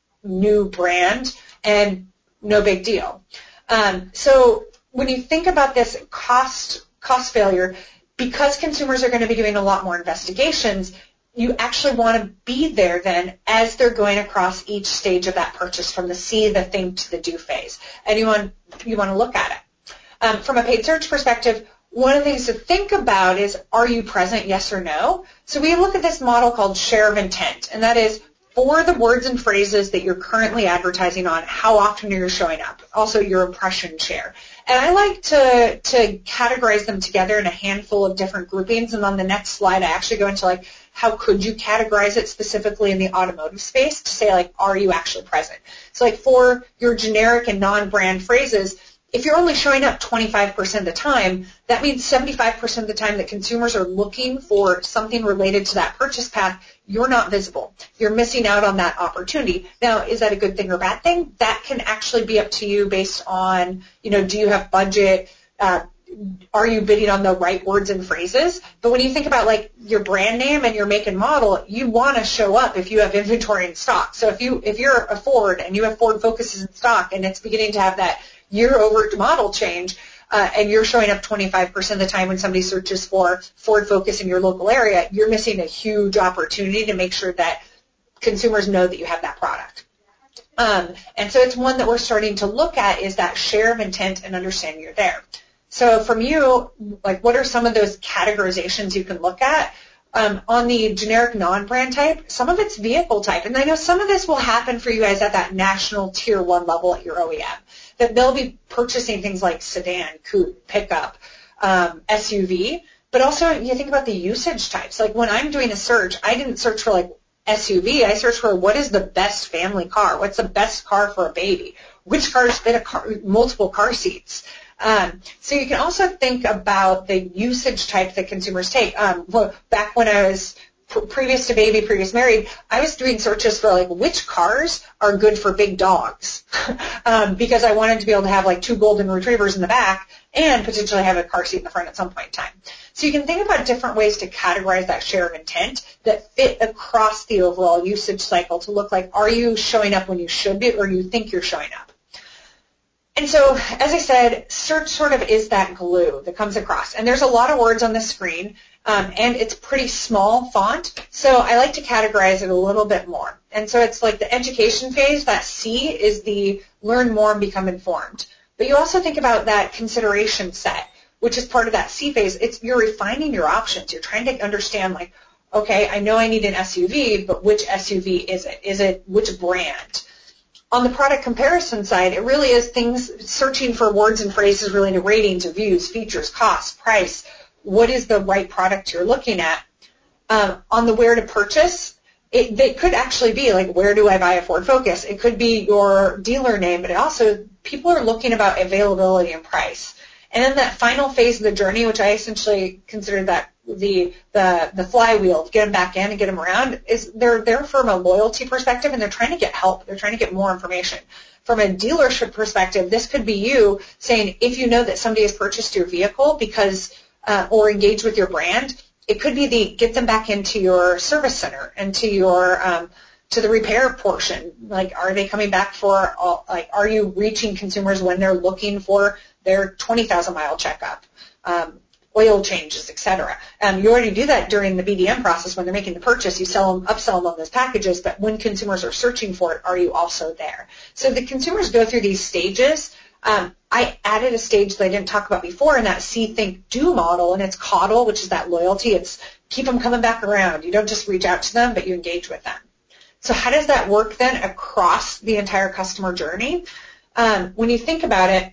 new brand, and no big deal. Um, so when you think about this cost cost failure, because consumers are going to be doing a lot more investigations, you actually want to be there then as they're going across each stage of that purchase, from the see, the think, to the do phase. And you want you want to look at it. Um, from a paid search perspective, one of the things to think about is, are you present, yes or no? So we look at this model called share of intent, and that is for the words and phrases that you're currently advertising on, how often are you showing up? Also your impression share. And I like to, to categorize them together in a handful of different groupings, and on the next slide I actually go into like how could you categorize it specifically in the automotive space to say like, are you actually present? So like for your generic and non-brand phrases, if you're only showing up twenty-five percent of the time, that means seventy-five percent of the time that consumers are looking for something related to that purchase path, you're not visible. You're missing out on that opportunity. Now, is that a good thing or bad thing? That can actually be up to you based on, you know, do you have budget? Uh, are you bidding on the right words and phrases? But when you think about like your brand name and your make and model, you want to show up if you have inventory in stock. So if you if you're a Ford and you have Ford Focuses in stock and it's beginning to have that year-over model change, uh, and you're showing up twenty-five percent of the time when somebody searches for Ford Focus in your local area, you're missing a huge opportunity to make sure that consumers know that you have that product. Um, and so it's one that we're starting to look at is that share of intent and understanding you're there. So from you, like what are some of those categorizations you can look at? Um, on the generic non-brand type, some of it's vehicle type. And I know some of this will happen for you guys at that national tier one level at your O E M, that they'll be purchasing things like sedan, coupe, pickup, um, S U V. But also you think about the usage types. Like when I'm doing a search, I didn't search for like S U V. I searched for what is the best family car? What's the best car for a baby? Which cars fit a car, multiple car seats? Um, so you can also think about the usage type that consumers take. Um, well, back when I was pr- previous to baby, previous married, I was doing searches for like which cars are good for big dogs, um, because I wanted to be able to have like two golden retrievers in the back and potentially have a car seat in the front at some point in time. So you can think about different ways to categorize that share of intent that fit across the overall usage cycle to look like, are you showing up when you should be or you think you're showing up? And so, as I said, search sort of is that glue that comes across. And there's a lot of words on the screen, um, and it's pretty small font, so I like to categorize it a little bit more. And so it's like the education phase, that C is the learn more and become informed. But you also think about that consideration set, which is part of that C phase. It's you're refining your options. You're trying to understand, like, okay, I know I need an S U V, but which S U V is it? Is it which brand? On the product comparison side, it really is things searching for words and phrases related to ratings, reviews, features, costs, price. What is the right product you're looking at? Um, on the where to purchase, it, it could actually be like, where do I buy a Ford Focus? It could be your dealer name, but it also people are looking about availability and price. And then that final phase of the journey, which I essentially consider that the the the flywheel to get them back in and get them around, is they're there from a loyalty perspective and they're trying to get help. They're trying to get more information. From a dealership perspective, this could be you saying, if you know that somebody has purchased your vehicle because uh, or engaged with your brand, it could be the get them back into your service center and to your um, to the repair portion. Like, are they coming back for all, like, are you reaching consumers when they're looking for their twenty thousand mile checkup, um, oil changes, et cetera. Um, you already do that during the B D M process when they're making the purchase. You sell them, upsell them on those packages, but when consumers are searching for it, are you also there? So the consumers go through these stages. Um, I added a stage that I didn't talk about before in that see, think, do model, and it's CODL, which is that loyalty. It's keep them coming back around. You don't just reach out to them, but you engage with them. So how does that work then across the entire customer journey? Um, when you think about it,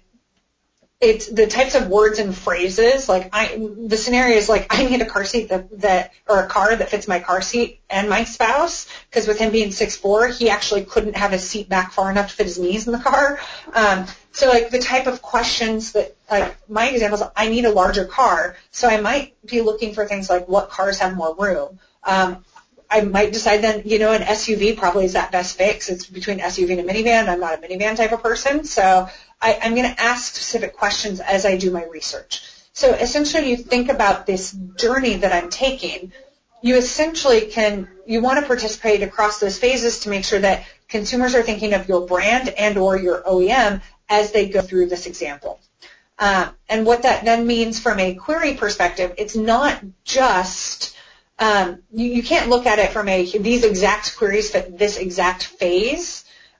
it's the types of words and phrases, like I, the scenario is like, I need a car seat that, that, or a car that fits my car seat and my spouse, because with him being six foot four, he actually couldn't have his seat back far enough to fit his knees in the car. Um, so like the type of questions that, like my example is, I need a larger car, so I might be looking for things like what cars have more room. Um, I might decide then, you know, an S U V probably is that best fit because it's between S U V and a minivan. I'm not a minivan type of person, so I, I'm going to ask specific questions as I do my research. So essentially you think about this journey that I'm taking. You essentially can, you want to participate across those phases to make sure that consumers are thinking of your brand and or your O E M as they go through this example. Um, and what that then means from a query perspective, it's not just Um, you, you can't look at it from a, these exact queries fit this exact phase.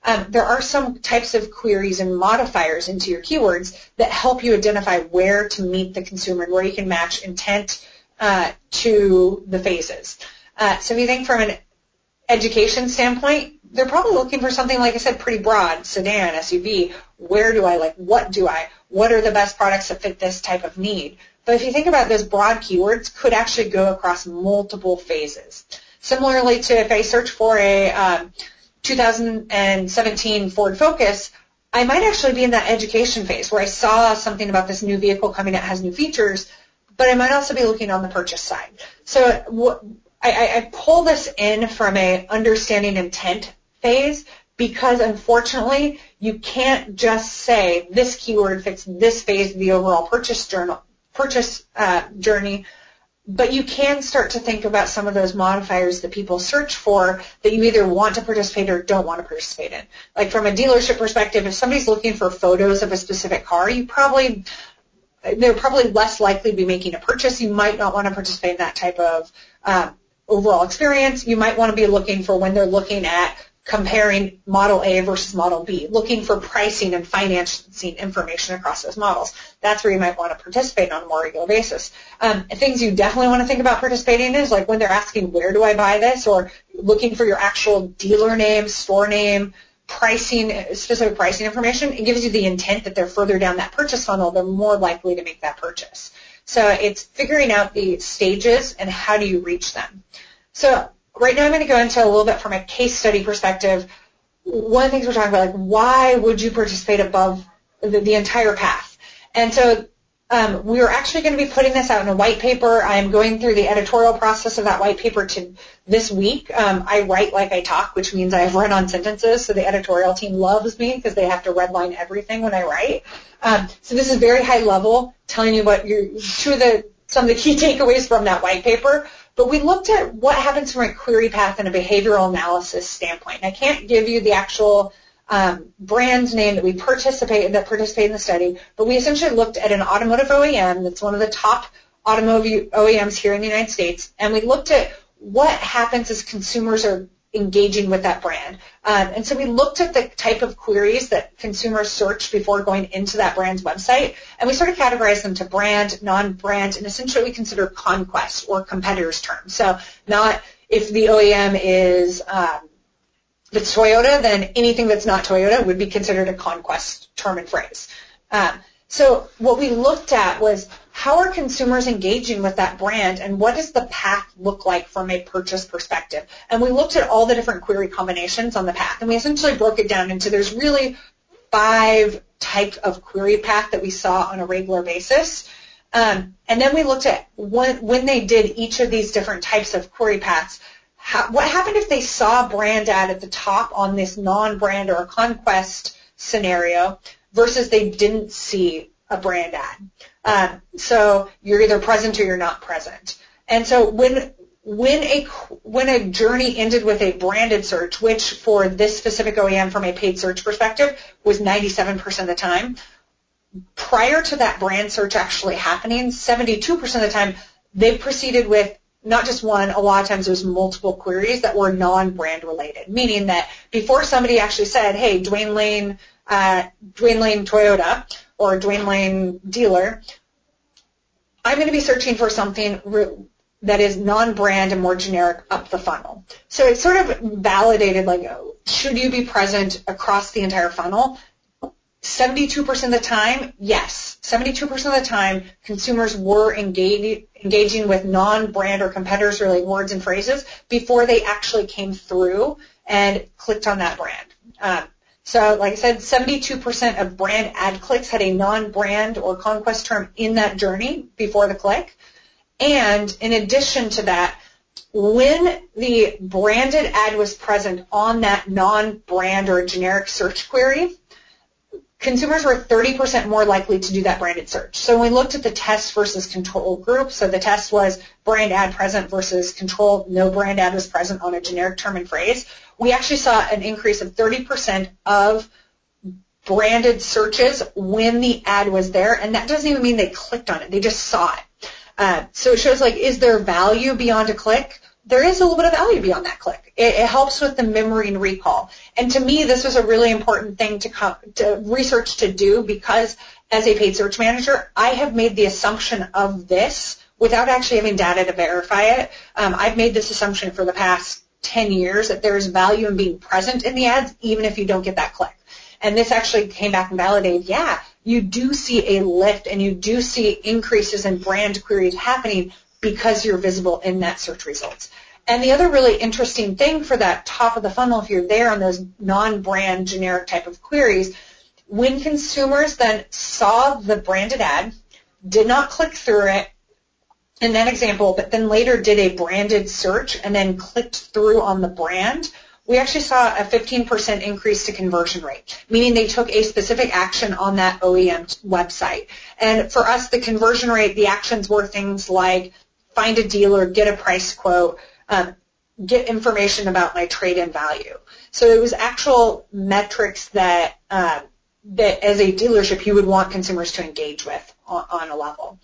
Um, there are some types of queries and modifiers into your keywords that help you identify where to meet the consumer and where you can match intent uh, to the phases. Uh, so if you think from an education standpoint, they're probably looking for something, like I said, pretty broad, sedan, S U V. Where do I, like, what do I, what are the best products that fit this type of need? But if you think about those broad keywords, could actually go across multiple phases. Similarly to if I search for a um, two thousand seventeen Ford Focus, I might actually be in that education phase where I saw something about this new vehicle coming that has new features, but I might also be looking on the purchase side. So what, I, I pull this in from a understanding intent phase because, unfortunately, you can't just say this keyword fits this phase of the overall purchase journal, purchase uh, journey, but you can start to think about some of those modifiers that people search for that you either want to participate or don't want to participate in. Like from a dealership perspective, if somebody's looking for photos of a specific car, you probably they're probably less likely to be making a purchase. You might not want to participate in that type of uh, overall experience. You might want to be looking for when they're looking at comparing Model A versus Model B, looking for pricing and financing information across those models. That's where you might want to participate on a more regular basis. Um, things you definitely want to think about participating in is like when they're asking, where do I buy this, or looking for your actual dealer name, store name, pricing, specific pricing information. It gives you the intent that they're further down that purchase funnel, they're more likely to make that purchase. So it's figuring out the stages and how do you reach them. So right now I'm going to go into a little bit from a case study perspective. One of the things we're talking about, like, why would you participate above the, the entire path? And so um, we are actually going to be putting this out in a white paper. I'm going through the editorial process of that white paper to this week. Um, I write like I talk, which means I have run-on sentences, so the editorial team loves me because they have to redline everything when I write. Um, so this is very high level, telling you what your two of the some of the key takeaways from that white paper. But we looked at what happens from a query path and a behavioral analysis standpoint. And I can't give you the actual um, brand name that we participate that participate in the study, but we essentially looked at an automotive O E M that's one of the top automotive O E Ms here in the United States, and we looked at what happens as consumers are engaging with that brand. Um, and so we looked at the type of queries that consumers search before going into that brand's website, and we sort of categorized them to brand, non-brand, and essentially we consider conquest or competitors terms. So not if the O E M is um, if it's Toyota, then anything that's not Toyota would be considered a conquest term and phrase. Um, so what we looked at was how are consumers engaging with that brand and what does the path look like from a purchase perspective? And we looked at all the different query combinations on the path, and we essentially broke it down into there's really five types of query path that we saw on a regular basis. Um, and then we looked at when, when they did each of these different types of query paths, how, what happened if they saw a brand ad at the top on this non-brand or a conquest scenario versus they didn't see a brand ad. Um, so you're either present or you're not present. And so when when a when a journey ended with a branded search, which for this specific O E M from a paid search perspective was ninety-seven percent of the time, prior to that brand search actually happening, seventy-two percent of the time they proceeded with not just one, a lot of times it was multiple queries that were non-brand related, meaning that before somebody actually said, hey, Dwayne Lane, uh, Dwayne Lane Toyota or Dwayne Lane dealer, I'm going to be searching for something re- that is non-brand and more generic up the funnel. So it sort of validated, like, should you be present across the entire funnel? seventy-two percent of the time, yes. seventy-two percent of the time, consumers were engage, engaging with non-brand or competitors-related words and phrases before they actually came through and clicked on that brand. Um, so, like I said, seventy-two percent of brand ad clicks had a non-brand or conquest term in that journey before the click. And in addition to that, when the branded ad was present on that non-brand or generic search query, consumers were thirty percent more likely to do that branded search. So when we looked at the test versus control group, so the test was brand ad present versus control, no brand ad was present on a generic term and phrase, we actually saw an increase of thirty percent of branded searches when the ad was there, and that doesn't even mean they clicked on it. They just saw it. Uh, so it shows, like, is there value beyond a click? there is a little bit of value beyond that click. It, it helps with the memory and recall. And to me, this was a really important thing to, come, to research to do, because as a paid search manager, I have made the assumption of this without actually having data to verify it. Um, I've made this assumption for the past ten years that there is value in being present in the ads, even if you don't get that click. And this actually came back and validated, yeah, you do see a lift and you do see increases in brand queries happening because you're visible in that search results. And the other really interesting thing for that top of the funnel, if you're there on those non-brand generic type of queries, when consumers then saw the branded ad, did not click through it in that example, but then later did a branded search and then clicked through on the brand, we actually saw a fifteen percent increase to conversion rate, meaning they took a specific action on that O E M website. And for us, the conversion rate, the actions were things like find a dealer, get a price quote, um, get information about my trade-in value. So it was actual metrics that, uh, that as a dealership you would want consumers to engage with on, on a level.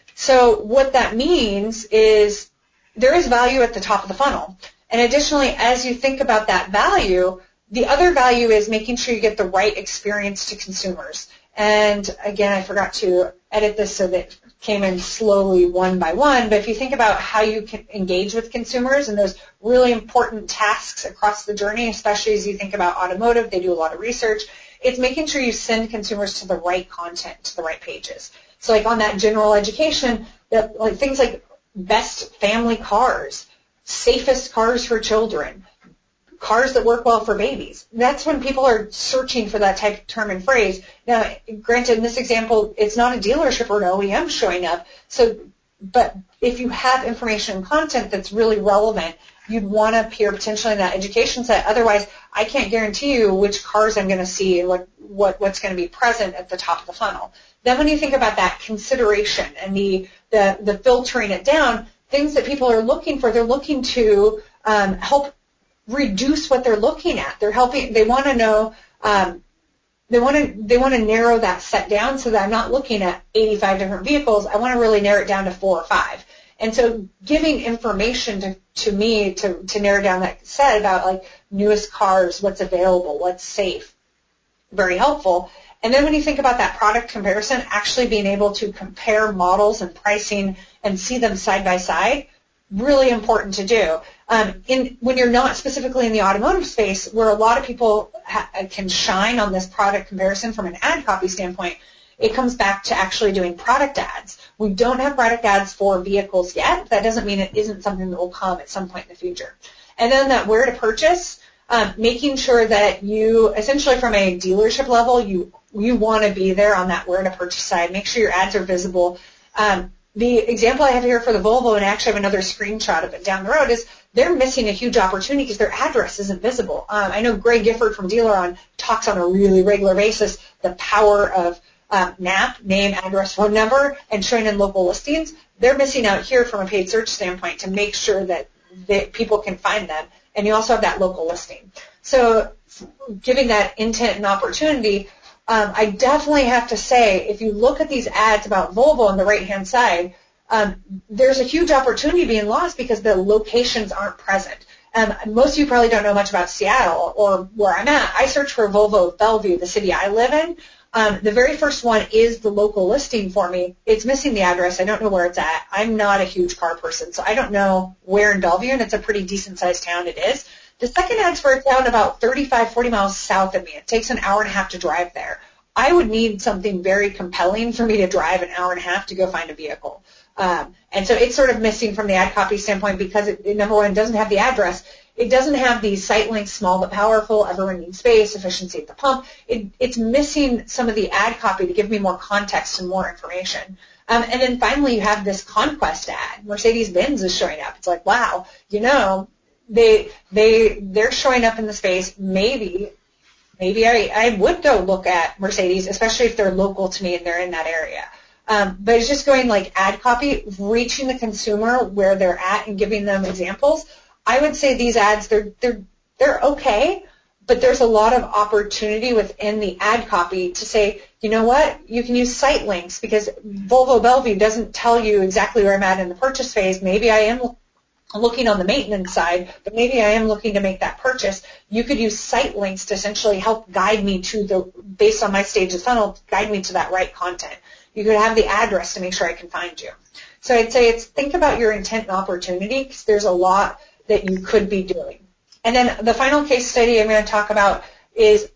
So what that means is there is value at the top of the funnel. And additionally, as you think about that value, the other value is making sure you get the right experience to consumers. And again, I forgot to edit this so that it came in slowly one by one, but if you think about how you can engage with consumers and those really important tasks across the journey, especially as you think about automotive, they do a lot of research, it's making sure you send consumers to the right content, to the right pages. So like on that general education, that, like things like best family cars, safest cars for children, cars that work well for babies. That's when people are searching for that type of term and phrase. Now, granted, in this example, it's not a dealership or an O E M showing up, so, but if you have information and content that's really relevant, you'd want to appear potentially in that education set. Otherwise, I can't guarantee you which cars I'm going to see and what, what, what's going to be present at the top of the funnel. Then when you think about that consideration and the, the, the filtering it down, things that people are looking for, they're looking to um, help reduce what they're looking at. They're helping. They want to know. Um, they want to. They want to narrow that set down so that I'm not looking at eighty-five different vehicles. I want to really narrow it down to four or five. And so, giving information to, to me to, to narrow down that set about like newest cars, what's available, what's safe, very helpful. And then when you think about that product comparison, actually being able to compare models and pricing and see them side by side, really important to do. Um, in, when you're not specifically in the automotive space, where a lot of people ha- can shine on this product comparison from an ad copy standpoint, it comes back to actually doing product ads. We don't have product ads for vehicles yet. That doesn't mean it isn't something that will come at some point in the future. And then that where to purchase, um, making sure that you, essentially from a dealership level, you you want to be there on that where to purchase side. Make sure your ads are visible. Um, the example I have here for the Volvo, and I actually have another screenshot of it down the road, is they're missing a huge opportunity because their address isn't visible. Um, I know Greg Gifford from DealerOn talks on a really regular basis the power of um, N A P, name, address, phone number, and showing in local listings. They're missing out here from a paid search standpoint to make sure that, that people can find them. And you also have that local listing. So giving that intent and opportunity, um, I definitely have to say, if you look at these ads about Volvo on the right-hand side, um, there's a huge opportunity being lost because the locations aren't present. Um, most of you probably don't know much about Seattle or where I'm at. I search for Volvo Bellevue, the city I live in. Um, the very first one is the local listing for me. It's missing the address. I don't know where it's at. I'm not a huge car person, so I don't know where in Bellevue, and it's a pretty decent-sized town it is. The second ad's for a town about thirty-five, forty miles south of me. It takes an hour and a half to drive there. I would need something very compelling for me to drive an hour and a half to go find a vehicle. Um, and so it's sort of missing from the ad copy standpoint because, it, it, number one, it doesn't have the address. It doesn't have the site links, small but powerful, everyone needs space, efficiency at the pump. It, it's missing some of the ad copy to give me more context and more information. Um, and then finally, you have this conquest ad. Mercedes-Benz is showing up. It's like, wow, you know, they they they're showing up in the space. Maybe maybe I, I would go look at Mercedes, especially if they're local to me and they're in that area. Um, but it's just going like ad copy, reaching the consumer where they're at and giving them examples. I would say these ads, they're they're they're okay, but there's a lot of opportunity within the ad copy to say, you know what, you can use site links because Volvo Bellevue doesn't tell you exactly where I'm at in the purchase phase. Maybe I am looking on the maintenance side, but maybe I am looking to make that purchase, you could use site links to essentially help guide me to the, based on my stage of funnel, guide me to that right content. You could have the address to make sure I can find you. So I'd say it's think about your intent and opportunity, because there's a lot that you could be doing. And then the final case study I'm going to talk about is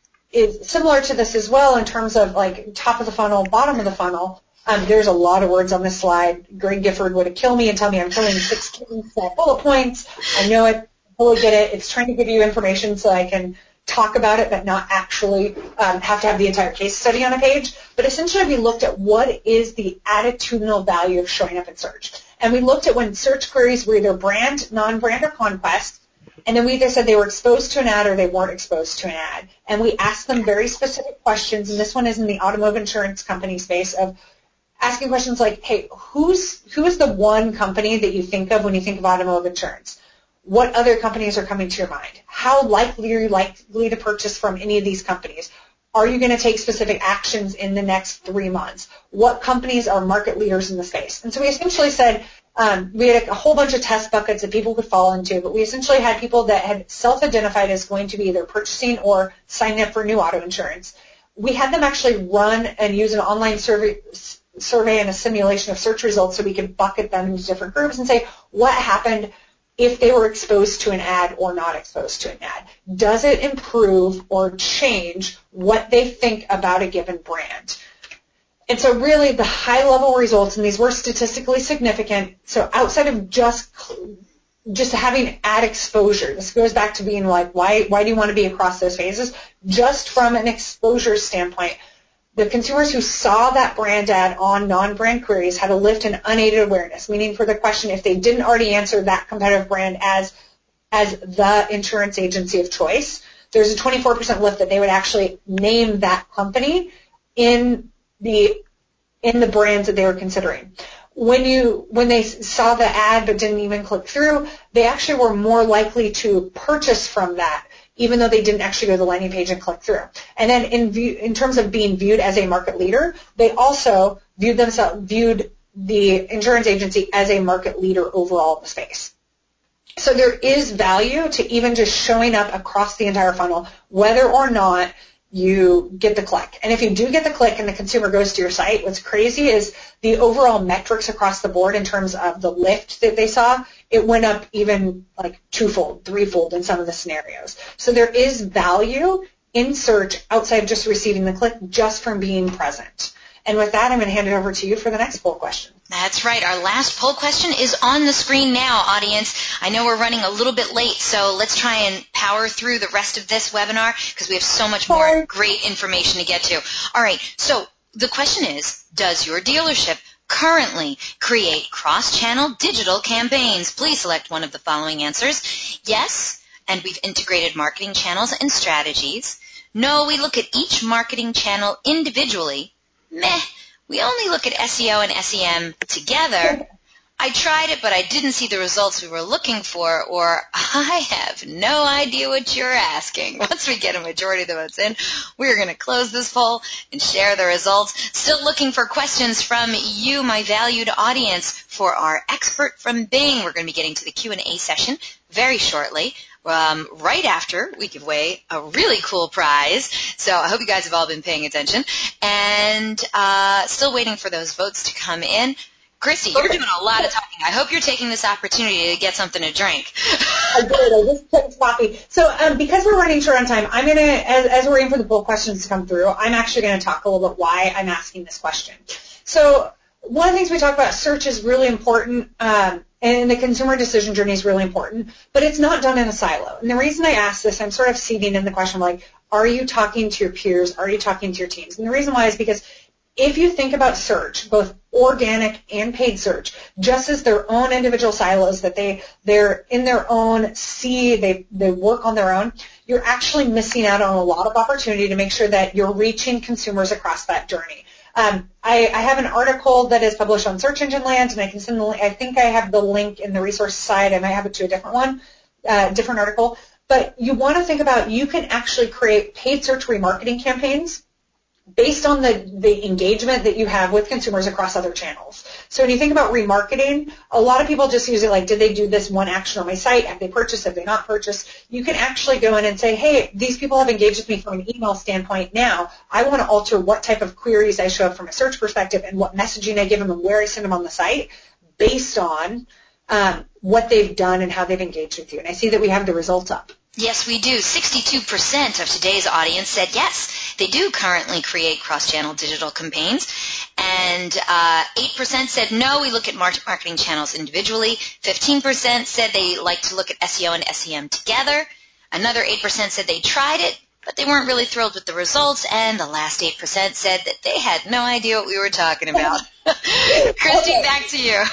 is similar to this as well in terms of like top of the funnel, bottom of the funnel. Um, there's a lot of words on this slide. Greg Gifford would kill me and tell me I'm killing six kittens at bullet points. I know it. Totally get it. It's trying to give you information so I can talk about it but not actually um, have to have the entire case study on a page. But essentially we looked at what is the attitudinal value of showing up in search. And we looked at when search queries were either brand, non-brand, or conquest. And then we either said they were exposed to an ad or they weren't exposed to an ad. And we asked them very specific questions, and this one is in the automotive insurance company space of asking questions like, hey, who's who is the one company that you think of when you think of automotive insurance? What other companies are coming to your mind? How likely are you likely to purchase from any of these companies? Are you going to take specific actions in the next three months? What companies are market leaders in the space? And so we essentially said, um, we had a whole bunch of test buckets that people could fall into, but we essentially had people that had self-identified as going to be either purchasing or signing up for new auto insurance. We had them actually run and use an online survey, survey and a simulation of search results so we could bucket them into different groups and say what happened if they were exposed to an ad or not exposed to an ad. Does it improve or change what they think about a given brand? And so really the high-level results, and these were statistically significant, so outside of just just having ad exposure, this goes back to being like, why, why do you want to be across those phases? Just from an exposure standpoint, the consumers who saw that brand ad on non-brand queries had a lift in unaided awareness, meaning for the question, if they didn't already answer that competitive brand as as the insurance agency of choice, there's a twenty-four percent lift that they would actually name that company in the in the brands that they were considering. When you when they saw the ad but didn't even click through, they actually were more likely to purchase from that, even though they didn't actually go to the landing page and click through. And then in view, in terms of being viewed as a market leader, they also viewed themselves viewed the insurance agency as a market leader overall in the space. So there is value to even just showing up across the entire funnel, whether or not you get the click. And if you do get the click and the consumer goes to your site, what's crazy is the overall metrics across the board in terms of the lift that they saw, it went up even like twofold, threefold in some of the scenarios. So there is value in search outside of just receiving the click, just from being present. And with that, I'm going to hand it over to you for the next poll question. That's right. Our last poll question is on the screen now, audience. I know we're running a little bit late, so let's try and power through the rest of this webinar because we have so much more great information to get to. All right. So the question is, does your dealership currently create cross-channel digital campaigns? Please select one of the following answers. Yes, and we've integrated marketing channels and strategies. No, we look at each marketing channel individually. Meh, we only look at S E O and S E M together. I tried it, but I didn't see the results we were looking for, or I have no idea what you're asking. Once we get a majority of the votes in, we're going to close this poll and share the results. Still looking for questions from you, my valued audience, for our expert from Bing. We're going to be getting to the Q and A session very shortly. Um, right after we give away a really cool prize. So I hope you guys have all been paying attention. And uh, still waiting for those votes to come in. Chrissy, you're doing a lot of talking. I hope you're taking this opportunity to get something to drink. I did. I just took coffee. So um, because we're running short on time, I'm going to, as, as we're waiting for the poll questions to come through, I'm actually going to talk a little bit why I'm asking this question. So one of the things we talk about, search is really important, um, and the consumer decision journey is really important, but it's not done in a silo. And the reason I ask this, I'm sort of seeding in the question like, are you talking to your peers? Are you talking to your teams? And the reason why is because if you think about search, both organic and paid search, just as their own individual silos that they, they're in their own sea, they, they work on their own, you're actually missing out on a lot of opportunity to make sure that you're reaching consumers across that journey. Um, I, I have an article that is published on Search Engine Land, and I can send the link. I think I have the link in the resource side. I might have it to a different one, uh, different article. But you want to think about you can actually create paid search remarketing campaigns based on the, the engagement that you have with consumers across other channels. So when you think about remarketing, a lot of people just use it like, did they do this one action on my site? Have they purchased? Have they not purchased? You can actually go in and say, hey, these people have engaged with me from an email standpoint now. I want to alter what type of queries I show up from a search perspective and what messaging I give them and where I send them on the site based on um, what they've done and how they've engaged with you. And I see that we have the results up. Yes, we do. sixty-two percent of today's audience said yes, they do currently create cross-channel digital campaigns. And uh, eight percent said no, we look at marketing channels individually. fifteen percent said they like to look at S E O and S E M together. Another eight percent said they tried it, but they weren't really thrilled with the results. And the last eight percent said that they had no idea what we were talking about. Christy, okay. Back to you.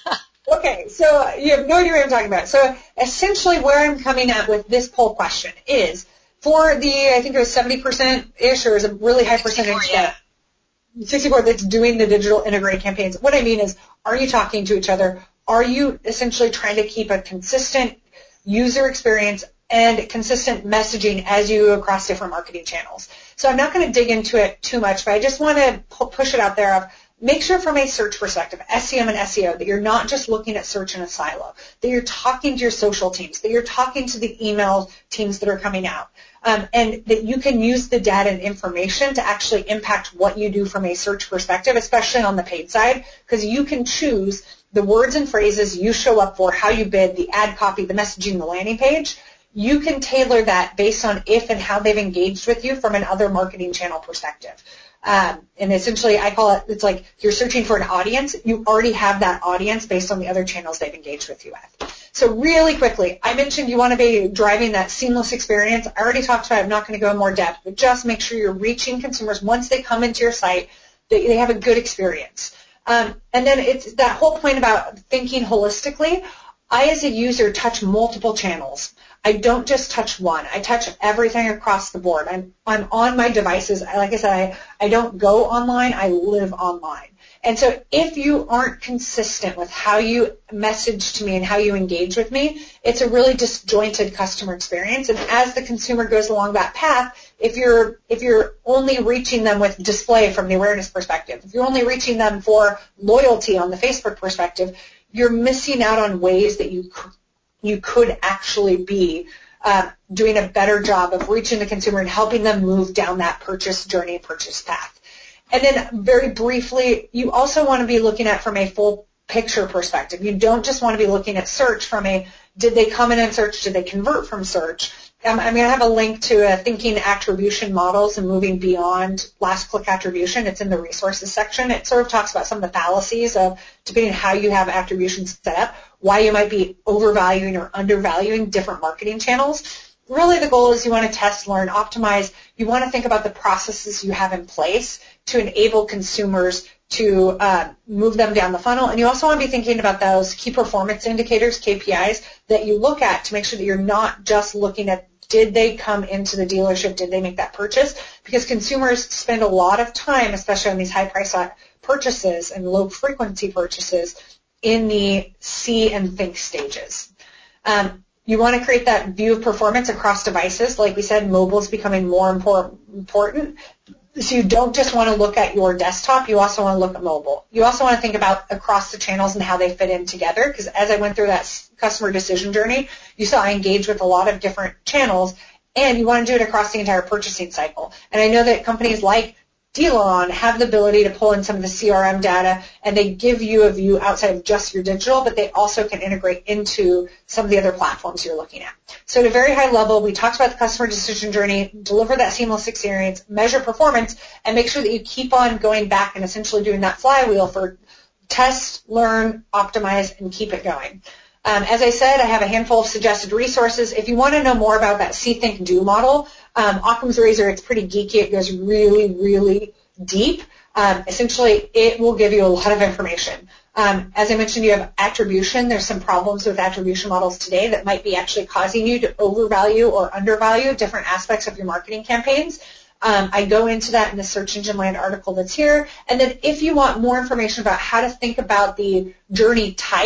Okay, so you have no idea what I'm talking about. So essentially where I'm coming at with this poll question is for the, I think it was seventy percent-ish, or is a really high percentage yeah. that, sixty-four that's doing the digital integrated campaigns. What I mean is, are you talking to each other? Are you essentially trying to keep a consistent user experience and consistent messaging as you go across different marketing channels? So I'm not going to dig into it too much, but I just want to push it out there of, make sure from a search perspective, S E M and S E O, that you're not just looking at search in a silo, that you're talking to your social teams, that you're talking to the email teams that are coming out, um, and that you can use the data and information to actually impact what you do from a search perspective, especially on the paid side, because you can choose the words and phrases you show up for, how you bid, the ad copy, the messaging, the landing page. You can tailor that based on if and how they've engaged with you from an other marketing channel perspective. Um, and essentially, I call it, it's like you're searching for an audience. You already have that audience based on the other channels they've engaged with you with. So really quickly, I mentioned you want to be driving that seamless experience. I already talked about it. I'm not going to go in more depth, but just make sure you're reaching consumers once they come into your site, that they have a good experience. Um, and then it's that whole point about thinking holistically. I, as a user, touch multiple channels. I don't just touch one. I touch everything across the board. I'm, I'm on my devices. Like I said, I, I don't go online. I live online. And so if you aren't consistent with how you message to me and how you engage with me, it's a really disjointed customer experience. And as the consumer goes along that path, if you're, if you're only reaching them with display from the awareness perspective, if you're only reaching them for loyalty on the Facebook perspective, you're missing out on ways that you you could actually be uh, doing a better job of reaching the consumer and helping them move down that purchase journey, purchase path. And then very briefly, you also want to be looking at from a full picture perspective. You don't just want to be looking at search from a, did they come in and search, did they convert from search? Um, I'm going to have a link to uh, Thinking Attribution Models and Moving Beyond Last Click Attribution. It's in the resources section. It sort of talks about some of the fallacies of, depending on how you have attribution set up, why you might be overvaluing or undervaluing different marketing channels. Really the goal is you want to test, learn, optimize. You want to think about the processes you have in place to enable consumers to uh, move them down the funnel. And you also want to be thinking about those key performance indicators, K P Is, that you look at to make sure that you're not just looking at, did they come into the dealership, did they make that purchase? Because consumers spend a lot of time, especially on these high-price purchases and low-frequency purchases, in the see and think stages. Um, you want to create that view of performance across devices. Like we said, mobile is becoming more important. So you don't just want to look at your desktop, you also want to look at mobile. You also want to think about across the channels and how they fit in together, because as I went through that customer decision journey, you saw I engage with a lot of different channels, and you want to do it across the entire purchasing cycle. And I know that companies like Dealon have the ability to pull in some of the C R M data, and they give you a view outside of just your digital, but they also can integrate into some of the other platforms you're looking at. So at a very high level, we talked about the customer decision journey, deliver that seamless experience, measure performance, and make sure that you keep on going back and essentially doing that flywheel for test, learn, optimize, and keep it going. Um, as I said, I have a handful of suggested resources. If you want to know more about that See, Think, Do model, um, Occam's Razor, it's pretty geeky. It goes really, really deep. Um, essentially, it will give you a lot of information. Um, as I mentioned, you have attribution. There's some problems with attribution models today that might be actually causing you to overvalue or undervalue different aspects of your marketing campaigns. Um, I go into that in the Search Engine Land article that's here. And then if you want more information about how to think about the journey type,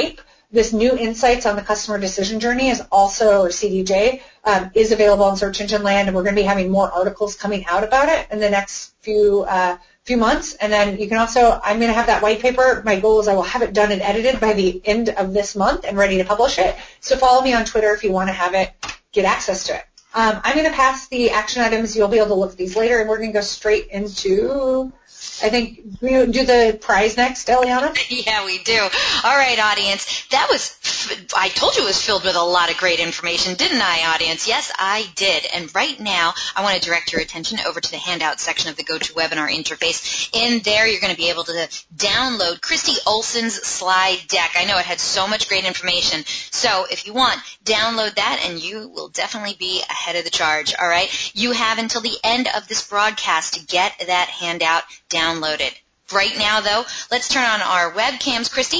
this new insights on the customer decision journey is also, or C D J, um, is available on Search Engine Land, and we're going to be having more articles coming out about it in the next few uh, few months. And then you can also, I'm going to have that white paper. My goal is I will have it done and edited by the end of this month and ready to publish it. So follow me on Twitter if you want to have it, get access to it. Um, I'm going to pass the action items. You'll be able to look at these later, and we're going to go straight into, I think, we do the prize next, Eliana? Yeah, we do. All right, audience. That was, I told you it was filled with a lot of great information, didn't I, audience? Yes, I did. And right now, I want to direct your attention over to the handout section of the GoToWebinar interface. In there, you're going to be able to download Christy Olson's slide deck. I know it had so much great information. So if you want, download that, and you will definitely be ahead of the charge, all right? You have until the end of this broadcast to get that handout downloaded. Right now, though, let's turn on our webcams. Christy?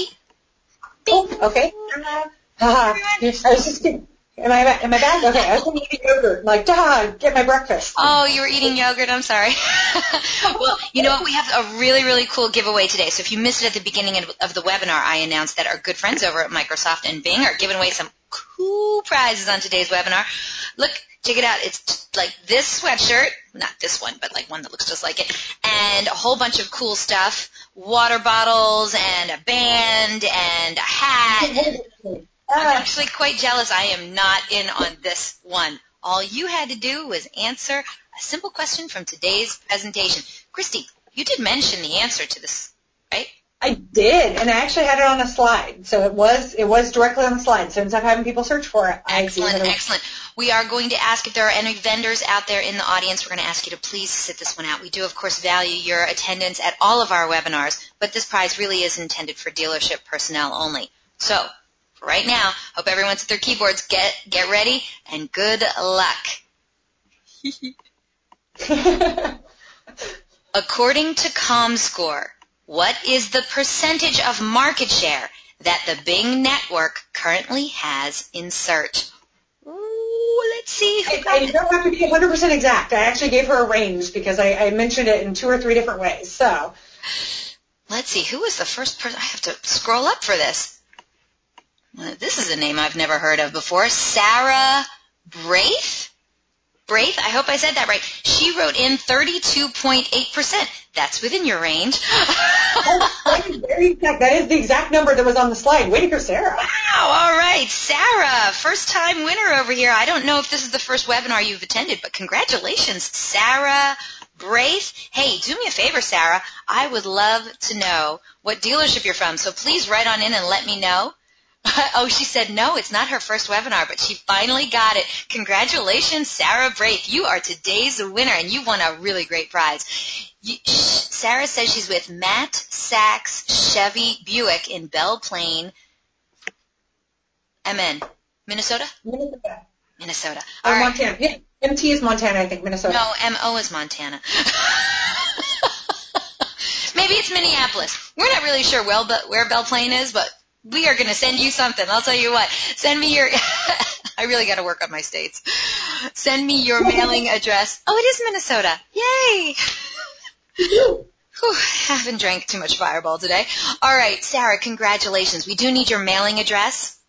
Oh, okay. Uh, I was just kidding. Am I, am I back? Okay, I was going to eat yogurt. Like, duh, get my breakfast. Oh, you were eating yogurt? I'm sorry. Well, you know what? We have a really, really cool giveaway today. So if you missed it at the beginning of the webinar, I announced that our good friends over at Microsoft and Bing are giving away some cool prizes on today's webinar. Look, check it out. It's like this sweatshirt, not this one, but like one that looks just like it, and a whole bunch of cool stuff, water bottles and a band and a hat. I'm actually quite jealous. I am not in on this one. All you had to do was answer a simple question from today's presentation. Christy, you did mention the answer to this, right? I did, and I actually had it on a slide. So it was it was directly on the slide. So instead of having people search for it, I excellent, see that it was. Excellent. We are going to ask if there are any vendors out there in the audience. We're going to ask you to please sit this one out. We do, of course, value your attendance at all of our webinars, but this prize really is intended for dealership personnel only. So, for right now, hope everyone's at their keyboards. Get get ready, and good luck. According to ComScore, what is the percentage of market share that the Bing network currently has in search? Ooh, let's see. Who I, got I it? don't have to be one hundred percent exact. I actually gave her a range because I, I mentioned it in two or three different ways. So, let's see. Who was the first person? I have to scroll up for this. Well, this is a name I've never heard of before. Sarah Braith? Braith? I hope I said that right. She wrote in thirty-two point eight percent. That's within your range. that, is very exact. That is the exact number that was on the slide. Way to go, Sarah. Wow, all right. Sarah, first-time winner over here. I don't know if this is the first webinar you've attended, but congratulations, Sarah Braith. Hey, do me a favor, Sarah. I would love to know what dealership you're from, so please write on in and let me know. Oh, she said no, it's not her first webinar, but she finally got it. Congratulations, Sarah Braith. You are today's winner, and you won a really great prize. You, Sarah says she's with Matt Sachs Chevy Buick in Belle Plaine, M N, Minnesota? Minnesota. Minnesota. Or All right. Montana. Yeah, M T is Montana, I think. Minnesota. No, M O is Montana. Maybe it's Minneapolis. We're not really sure well, but where Belle Plaine is, but we are going to send you something. I'll tell you what. Send me your – I really got to work on my states. Send me your mailing address. Oh, it is Minnesota. Yay. Whew, haven't drank too much Fireball today. All right, Sarah, congratulations. We do need your mailing address.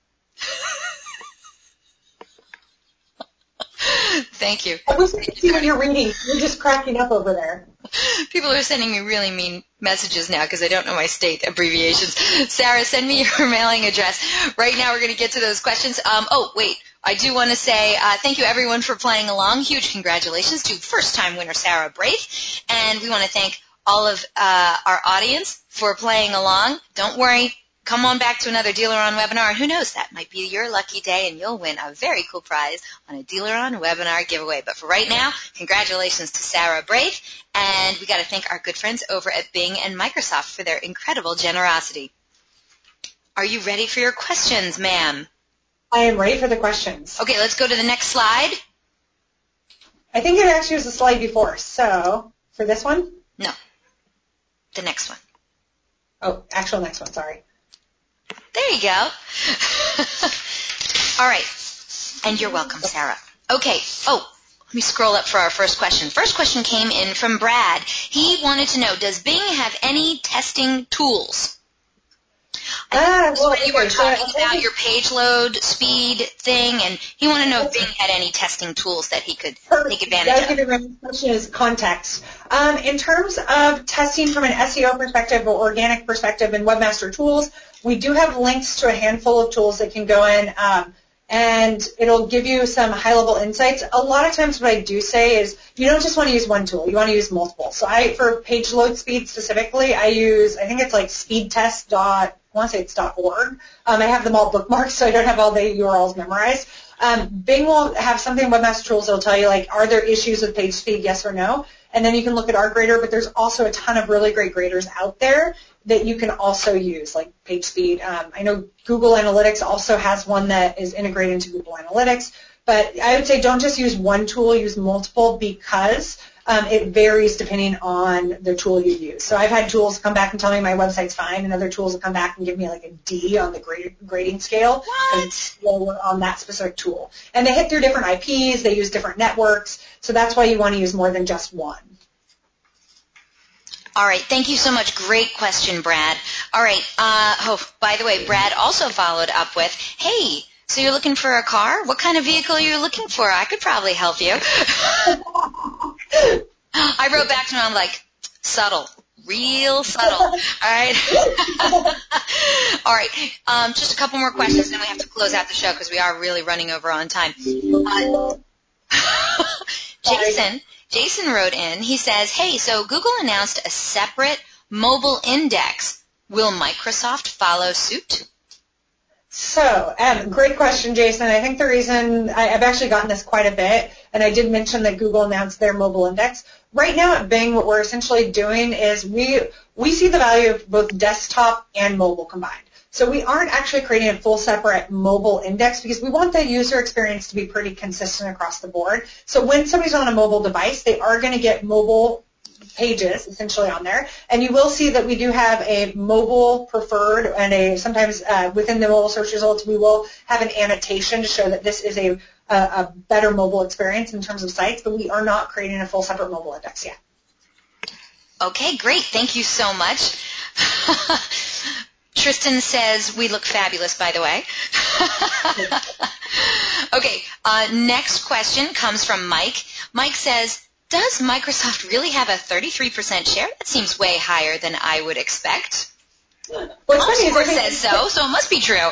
Thank you. I wish I could see what you're reading. You're just cracking up over there. People are sending me really mean messages now because I don't know my state abbreviations. Sarah, send me your mailing address. Right now we're going to get to those questions. Um, oh, wait. I do want to say uh, thank you, everyone, for playing along. Huge congratulations to first-time winner Sarah Braith. And we want to thank all of uh, our audience for playing along. Don't worry. Come on back to another Dealer On webinar. Who knows, that might be your lucky day, and you'll win a very cool prize on a Dealer On webinar giveaway. But for right now, congratulations to Sarah Braith, and we got to thank our good friends over at Bing and Microsoft for their incredible generosity. Are you ready for your questions, ma'am? I am ready for the questions. Okay, let's go to the next slide. I think it actually was a slide before. So, for this one? No, the next one. Oh, actual next one, sorry. There you go. All right. And you're welcome, Sarah. Okay. Oh, let me scroll up for our first question. First question came in from Brad. He wanted to know, does Bing have any testing tools? Ah, well, when you were okay, so talking I- about your page load speed thing, and he wanted to know if Bing had any testing tools that he could take advantage That's of. going to be my question is context. Um, in terms of testing from an S E O perspective or organic perspective in Webmaster Tools, we do have links to a handful of tools that can go in, um, and it'll give you some high-level insights. A lot of times what I do say is you don't just want to use one tool. You want to use multiple. So I, for page load speed specifically, I use, I think it's like speedtest dot, I want to say it's .org. Um, I have them all bookmarked, so I don't have all the U R Ls memorized. Um, Bing will have something in Webmaster Tools that will tell you, like, are there issues with page speed, yes or no? And then you can look at our grader, but there's also a ton of really great graders out there that you can also use, like page speed. Um, I know Google Analytics also has one that is integrated into Google Analytics, but I would say don't just use one tool, use multiple because um, it varies depending on the tool you use. So I've had tools come back and tell me my website's fine, and other tools will come back and give me like a D on the grade, grading scale because it's lower on that specific tool. And they hit through different I Ps, they use different networks, so that's why you want to use more than just one. All right. Thank you so much. Great question, Brad. All right. Uh, oh, by the way, Brad also followed up with, hey, so you're looking for a car? What kind of vehicle are you looking for? I could probably help you. I wrote back to him, I'm like, subtle, real subtle. All right. All right. Um, just a couple more questions, then we have to close out the show because we are really running over on time. Uh, Jason. Jason wrote in, he says, hey, so Google announced a separate mobile index. Will Microsoft follow suit? So, um, great question, Jason. I think the reason, I, I've actually gotten this quite a bit, and I did mention that Google announced their mobile index. Right now at Bing, what we're essentially doing is we we see the value of both desktop and mobile combined. So we aren't actually creating a full separate mobile index because we want the user experience to be pretty consistent across the board. So when somebody's on a mobile device, they are going to get mobile pages essentially on there. And you will see that we do have a mobile preferred and a sometimes uh, within the mobile search results, we will have an annotation to show that this is a, a, a better mobile experience in terms of sites, but we are not creating a full separate mobile index yet. Okay, great. Thank you so much. Tristan says, we look fabulous, by the way. Okay, uh, next question comes from Mike. Mike says, does Microsoft really have a thirty-three percent share? That seems way higher than I would expect. What's funny is I think says so, so it must be true.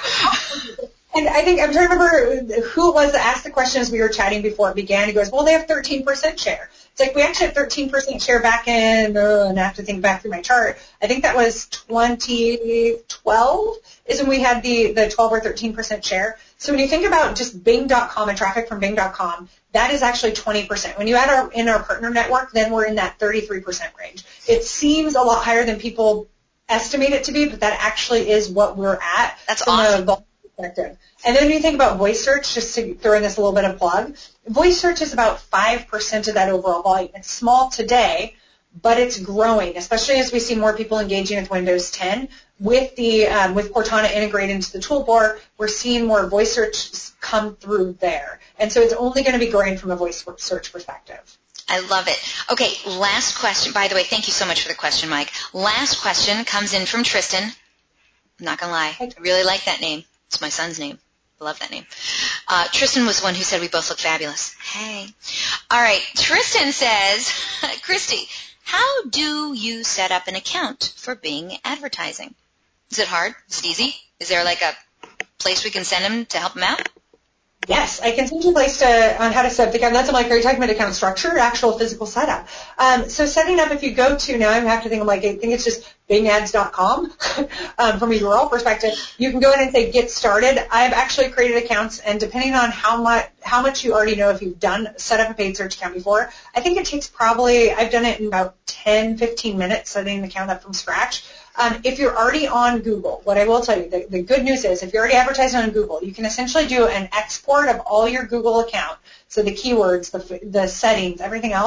And I think I'm trying to remember who it was that asked the question as we were chatting before it began. He goes, well, they have thirteen percent share. It's like we actually had thirteen percent share back in, uh, and I have to think back through my chart. I think that was twenty twelve is when we had the, the twelve or thirteen percent share. So when you think about just Bing dot com and traffic from Bing dot com, that is actually twenty percent. When you add our, in our partner network, then we're in that thirty-three percent range. It seems a lot higher than people estimate it to be, but that actually is what we're at. That's from awesome. a volume perspective. And then when you think about voice search, just to throw in this a little bit of plug, voice search is about five percent of that overall volume. It's small today, but it's growing, especially as we see more people engaging with Windows ten. With the um, with Cortana integrated into the toolbar, we're seeing more voice search come through there. And so it's only going to be growing from a voice search perspective. I love it. Okay, last question. By the way, thank you so much for the question, Mike. Last question comes in from Tristan. I'm not going to lie. I really like that name. It's my son's name. I love that name. Uh, Tristan was the one who said we both look fabulous. Hey. All right. Tristan says, Christy, how do you set up an account for Bing advertising? Is it hard? Is it easy? Is there like a place we can send him to help him out? Yes, I can send you a place to, on how to set up the account. That's like, are you talking about account structure, actual physical setup? Um, so setting up, if you go to, now I have to think of like, I think it's just bing ads dot com um, from a U R L perspective. You can go in and say get started. I've actually created accounts, and depending on how much how much you already know, if you've done set up a paid search account before, I think it takes probably, I've done it in about ten, fifteen minutes setting an account up from scratch. Um, if you're already on Google, what I will tell you, the, the good news is if you're already advertising on Google, you can essentially do an export of all your Google account, so the keywords, the, the settings, everything else.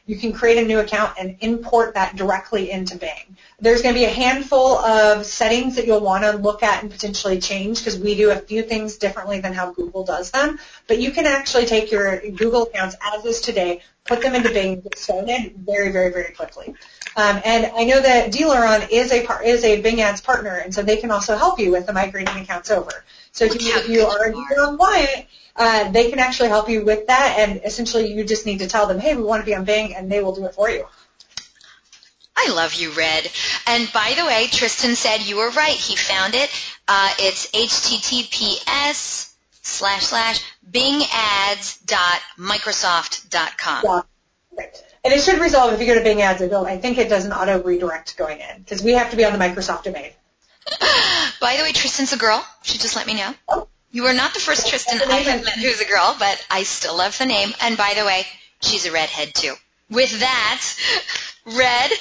you can create a new account and import that directly into Bing. There's going to be a handful of settings that you'll want to look at and potentially change because we do a few things differently than how Google does them. But you can actually take your Google accounts as is today, put them into Bing, and get started very, very, very quickly. Um, and I know that Dealeron is a par- is a Bing Ads partner, and so they can also help you with the migrating accounts over. So if you, if you are a Dealeron client, uh, they can actually help you with that, and essentially you just need to tell them, hey, we want to be on Bing, and they will do it for you. I love you, Red. And by the way, Tristan said you were right. He found it. Uh, it's https slash slash bingads dot microsoft dot com. Yeah, right. And it should resolve if you go to Bing Ads. I think it does an auto redirect going in because we have to be on the Microsoft domain. By the way, Tristan's a girl. She just let me know. Oh. You are not the first Tristan I have met who's a girl, but I still love the name. And by the way, she's a redhead too. With that, Red,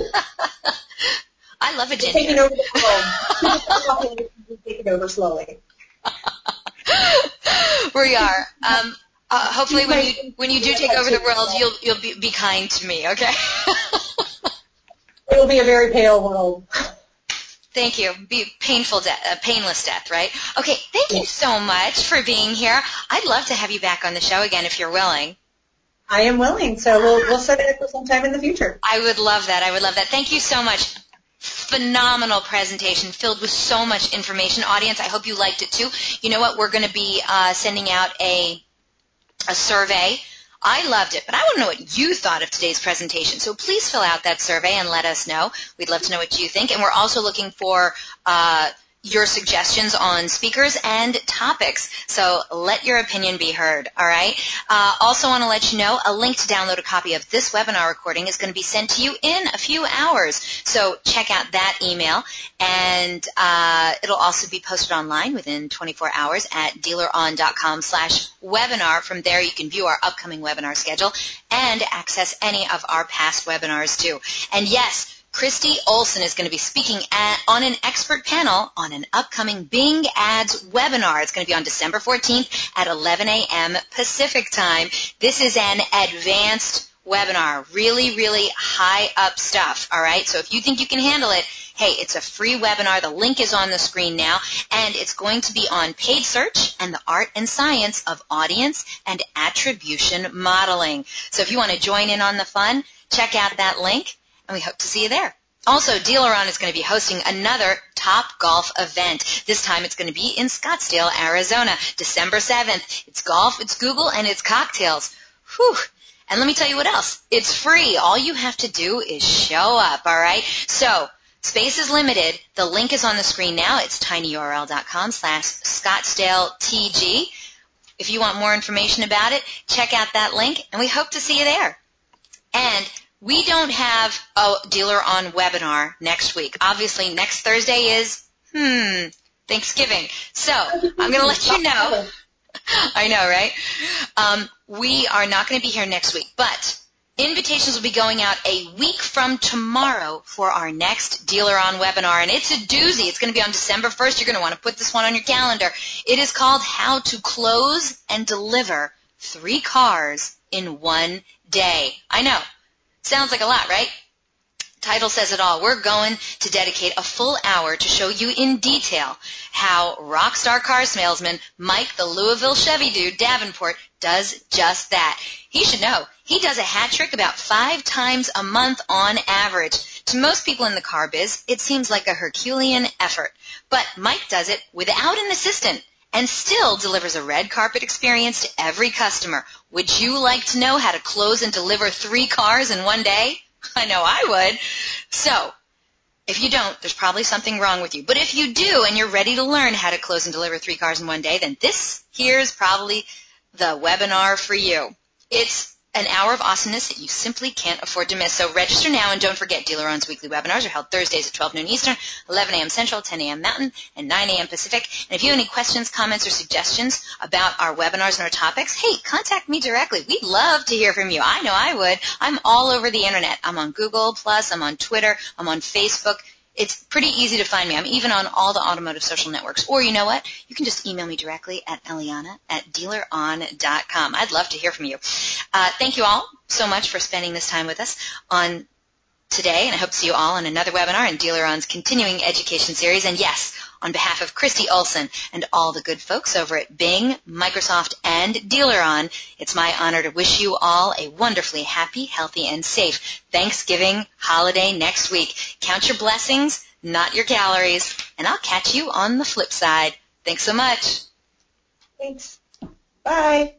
I love a ginger. Taking over the world. Taking over slowly. We are. Um, uh, hopefully, when you when you do take over the world, you'll you'll be, be kind to me. Okay. It will be a very pale world. Thank you. Be painful death, uh, painless death, right? Okay. Thank you so much for being here. I'd love to have you back on the show again if you're willing. I am willing, so we'll we'll set it up for some time in the future. I would love that. I would love that. Thank you so much. Phenomenal presentation filled with so much information. Audience, I hope you liked it too. You know what? We're going to be uh, sending out a a survey. I loved it, but I want to know what you thought of today's presentation. So please fill out that survey and let us know. We'd love to know what you think. And we're also looking for uh, your suggestions on speakers and topics. So let your opinion be heard, all right? Uh, also want to let you know a link to download a copy of this webinar recording is going to be sent to you in a few hours. So check out that email, and uh, it'll also be posted online within twenty-four hours at dealeron.com slash webinar. From there, you can view our upcoming webinar schedule and access any of our past webinars, too. And yes, Christy Olson is going to be speaking at, on an expert panel on an upcoming Bing Ads webinar. It's going to be on December fourteenth at eleven a.m. Pacific time. This is an advanced webinar, really, really high up stuff, all right? So if you think you can handle it, hey, it's a free webinar. The link is on the screen now, and it's going to be on paid search and the art and science of audience and attribution modeling. So if you want to join in on the fun, check out that link, and we hope to see you there. Also, Dealeron is going to be hosting another Top Golf event. This time it's going to be in Scottsdale, Arizona, December seventh. It's golf, it's Google, and it's cocktails. Whew. And let me tell you what else. It's free. All you have to do is show up, all right? So, space is limited. The link is on the screen now. It's tinyurl.com slash ScottsdaleTG. If you want more information about it, check out that link, and we hope to see you there. And we don't have a Dealeron webinar next week. Obviously, next Thursday is, hmm, Thanksgiving. So I'm going to let you know. I know, right? Um, we are not going to be here next week, but invitations will be going out a week from tomorrow for our next Dealeron webinar, and it's a doozy. It's going to be on December first. You're going to want to put this one on your calendar. It is called How to Close and Deliver Three Cars in One Day. I know. Sounds like a lot, right? Title says it all. We're going to dedicate a full hour to show you in detail how rock star car salesman Mike, the Louisville Chevy dude, Davenport, does just that. He should know. He does a hat trick about five times a month on average. To most people in the car biz, it seems like a Herculean effort. But Mike does it without an assistant and still delivers a red carpet experience to every customer. Would you like to know how to close and deliver three cars in one day? I know I would. So, if you don't, there's probably something wrong with you. But if you do and you're ready to learn how to close and deliver three cars in one day, then this here's probably the webinar for you. It's an hour of awesomeness that you simply can't afford to miss. So register now, and don't forget, Dealeron's weekly webinars are held Thursdays at twelve noon Eastern, eleven a.m. Central, ten a.m. Mountain, and nine a.m. Pacific. And if you have any questions, comments, or suggestions about our webinars and our topics, hey, contact me directly. We'd love to hear from you. I know I would. I'm all over the Internet. I'm on Google Plus. I'm on Twitter. I'm on Facebook. It's pretty easy to find me. I'm even on all the automotive social networks. Or you know what? You can just email me directly at Eliana at dealer on dot com. I'd love to hear from you. Uh, thank you all so much for spending this time with us on today, and I hope to see you all on another webinar in DealerOn's continuing education series. And yes, on behalf of Christy Olson and all the good folks over at Bing, Microsoft, and DealerOn, it's my honor to wish you all a wonderfully happy, healthy, and safe Thanksgiving holiday next week. Count your blessings, not your calories, and I'll catch you on the flip side. Thanks so much. Thanks. Bye.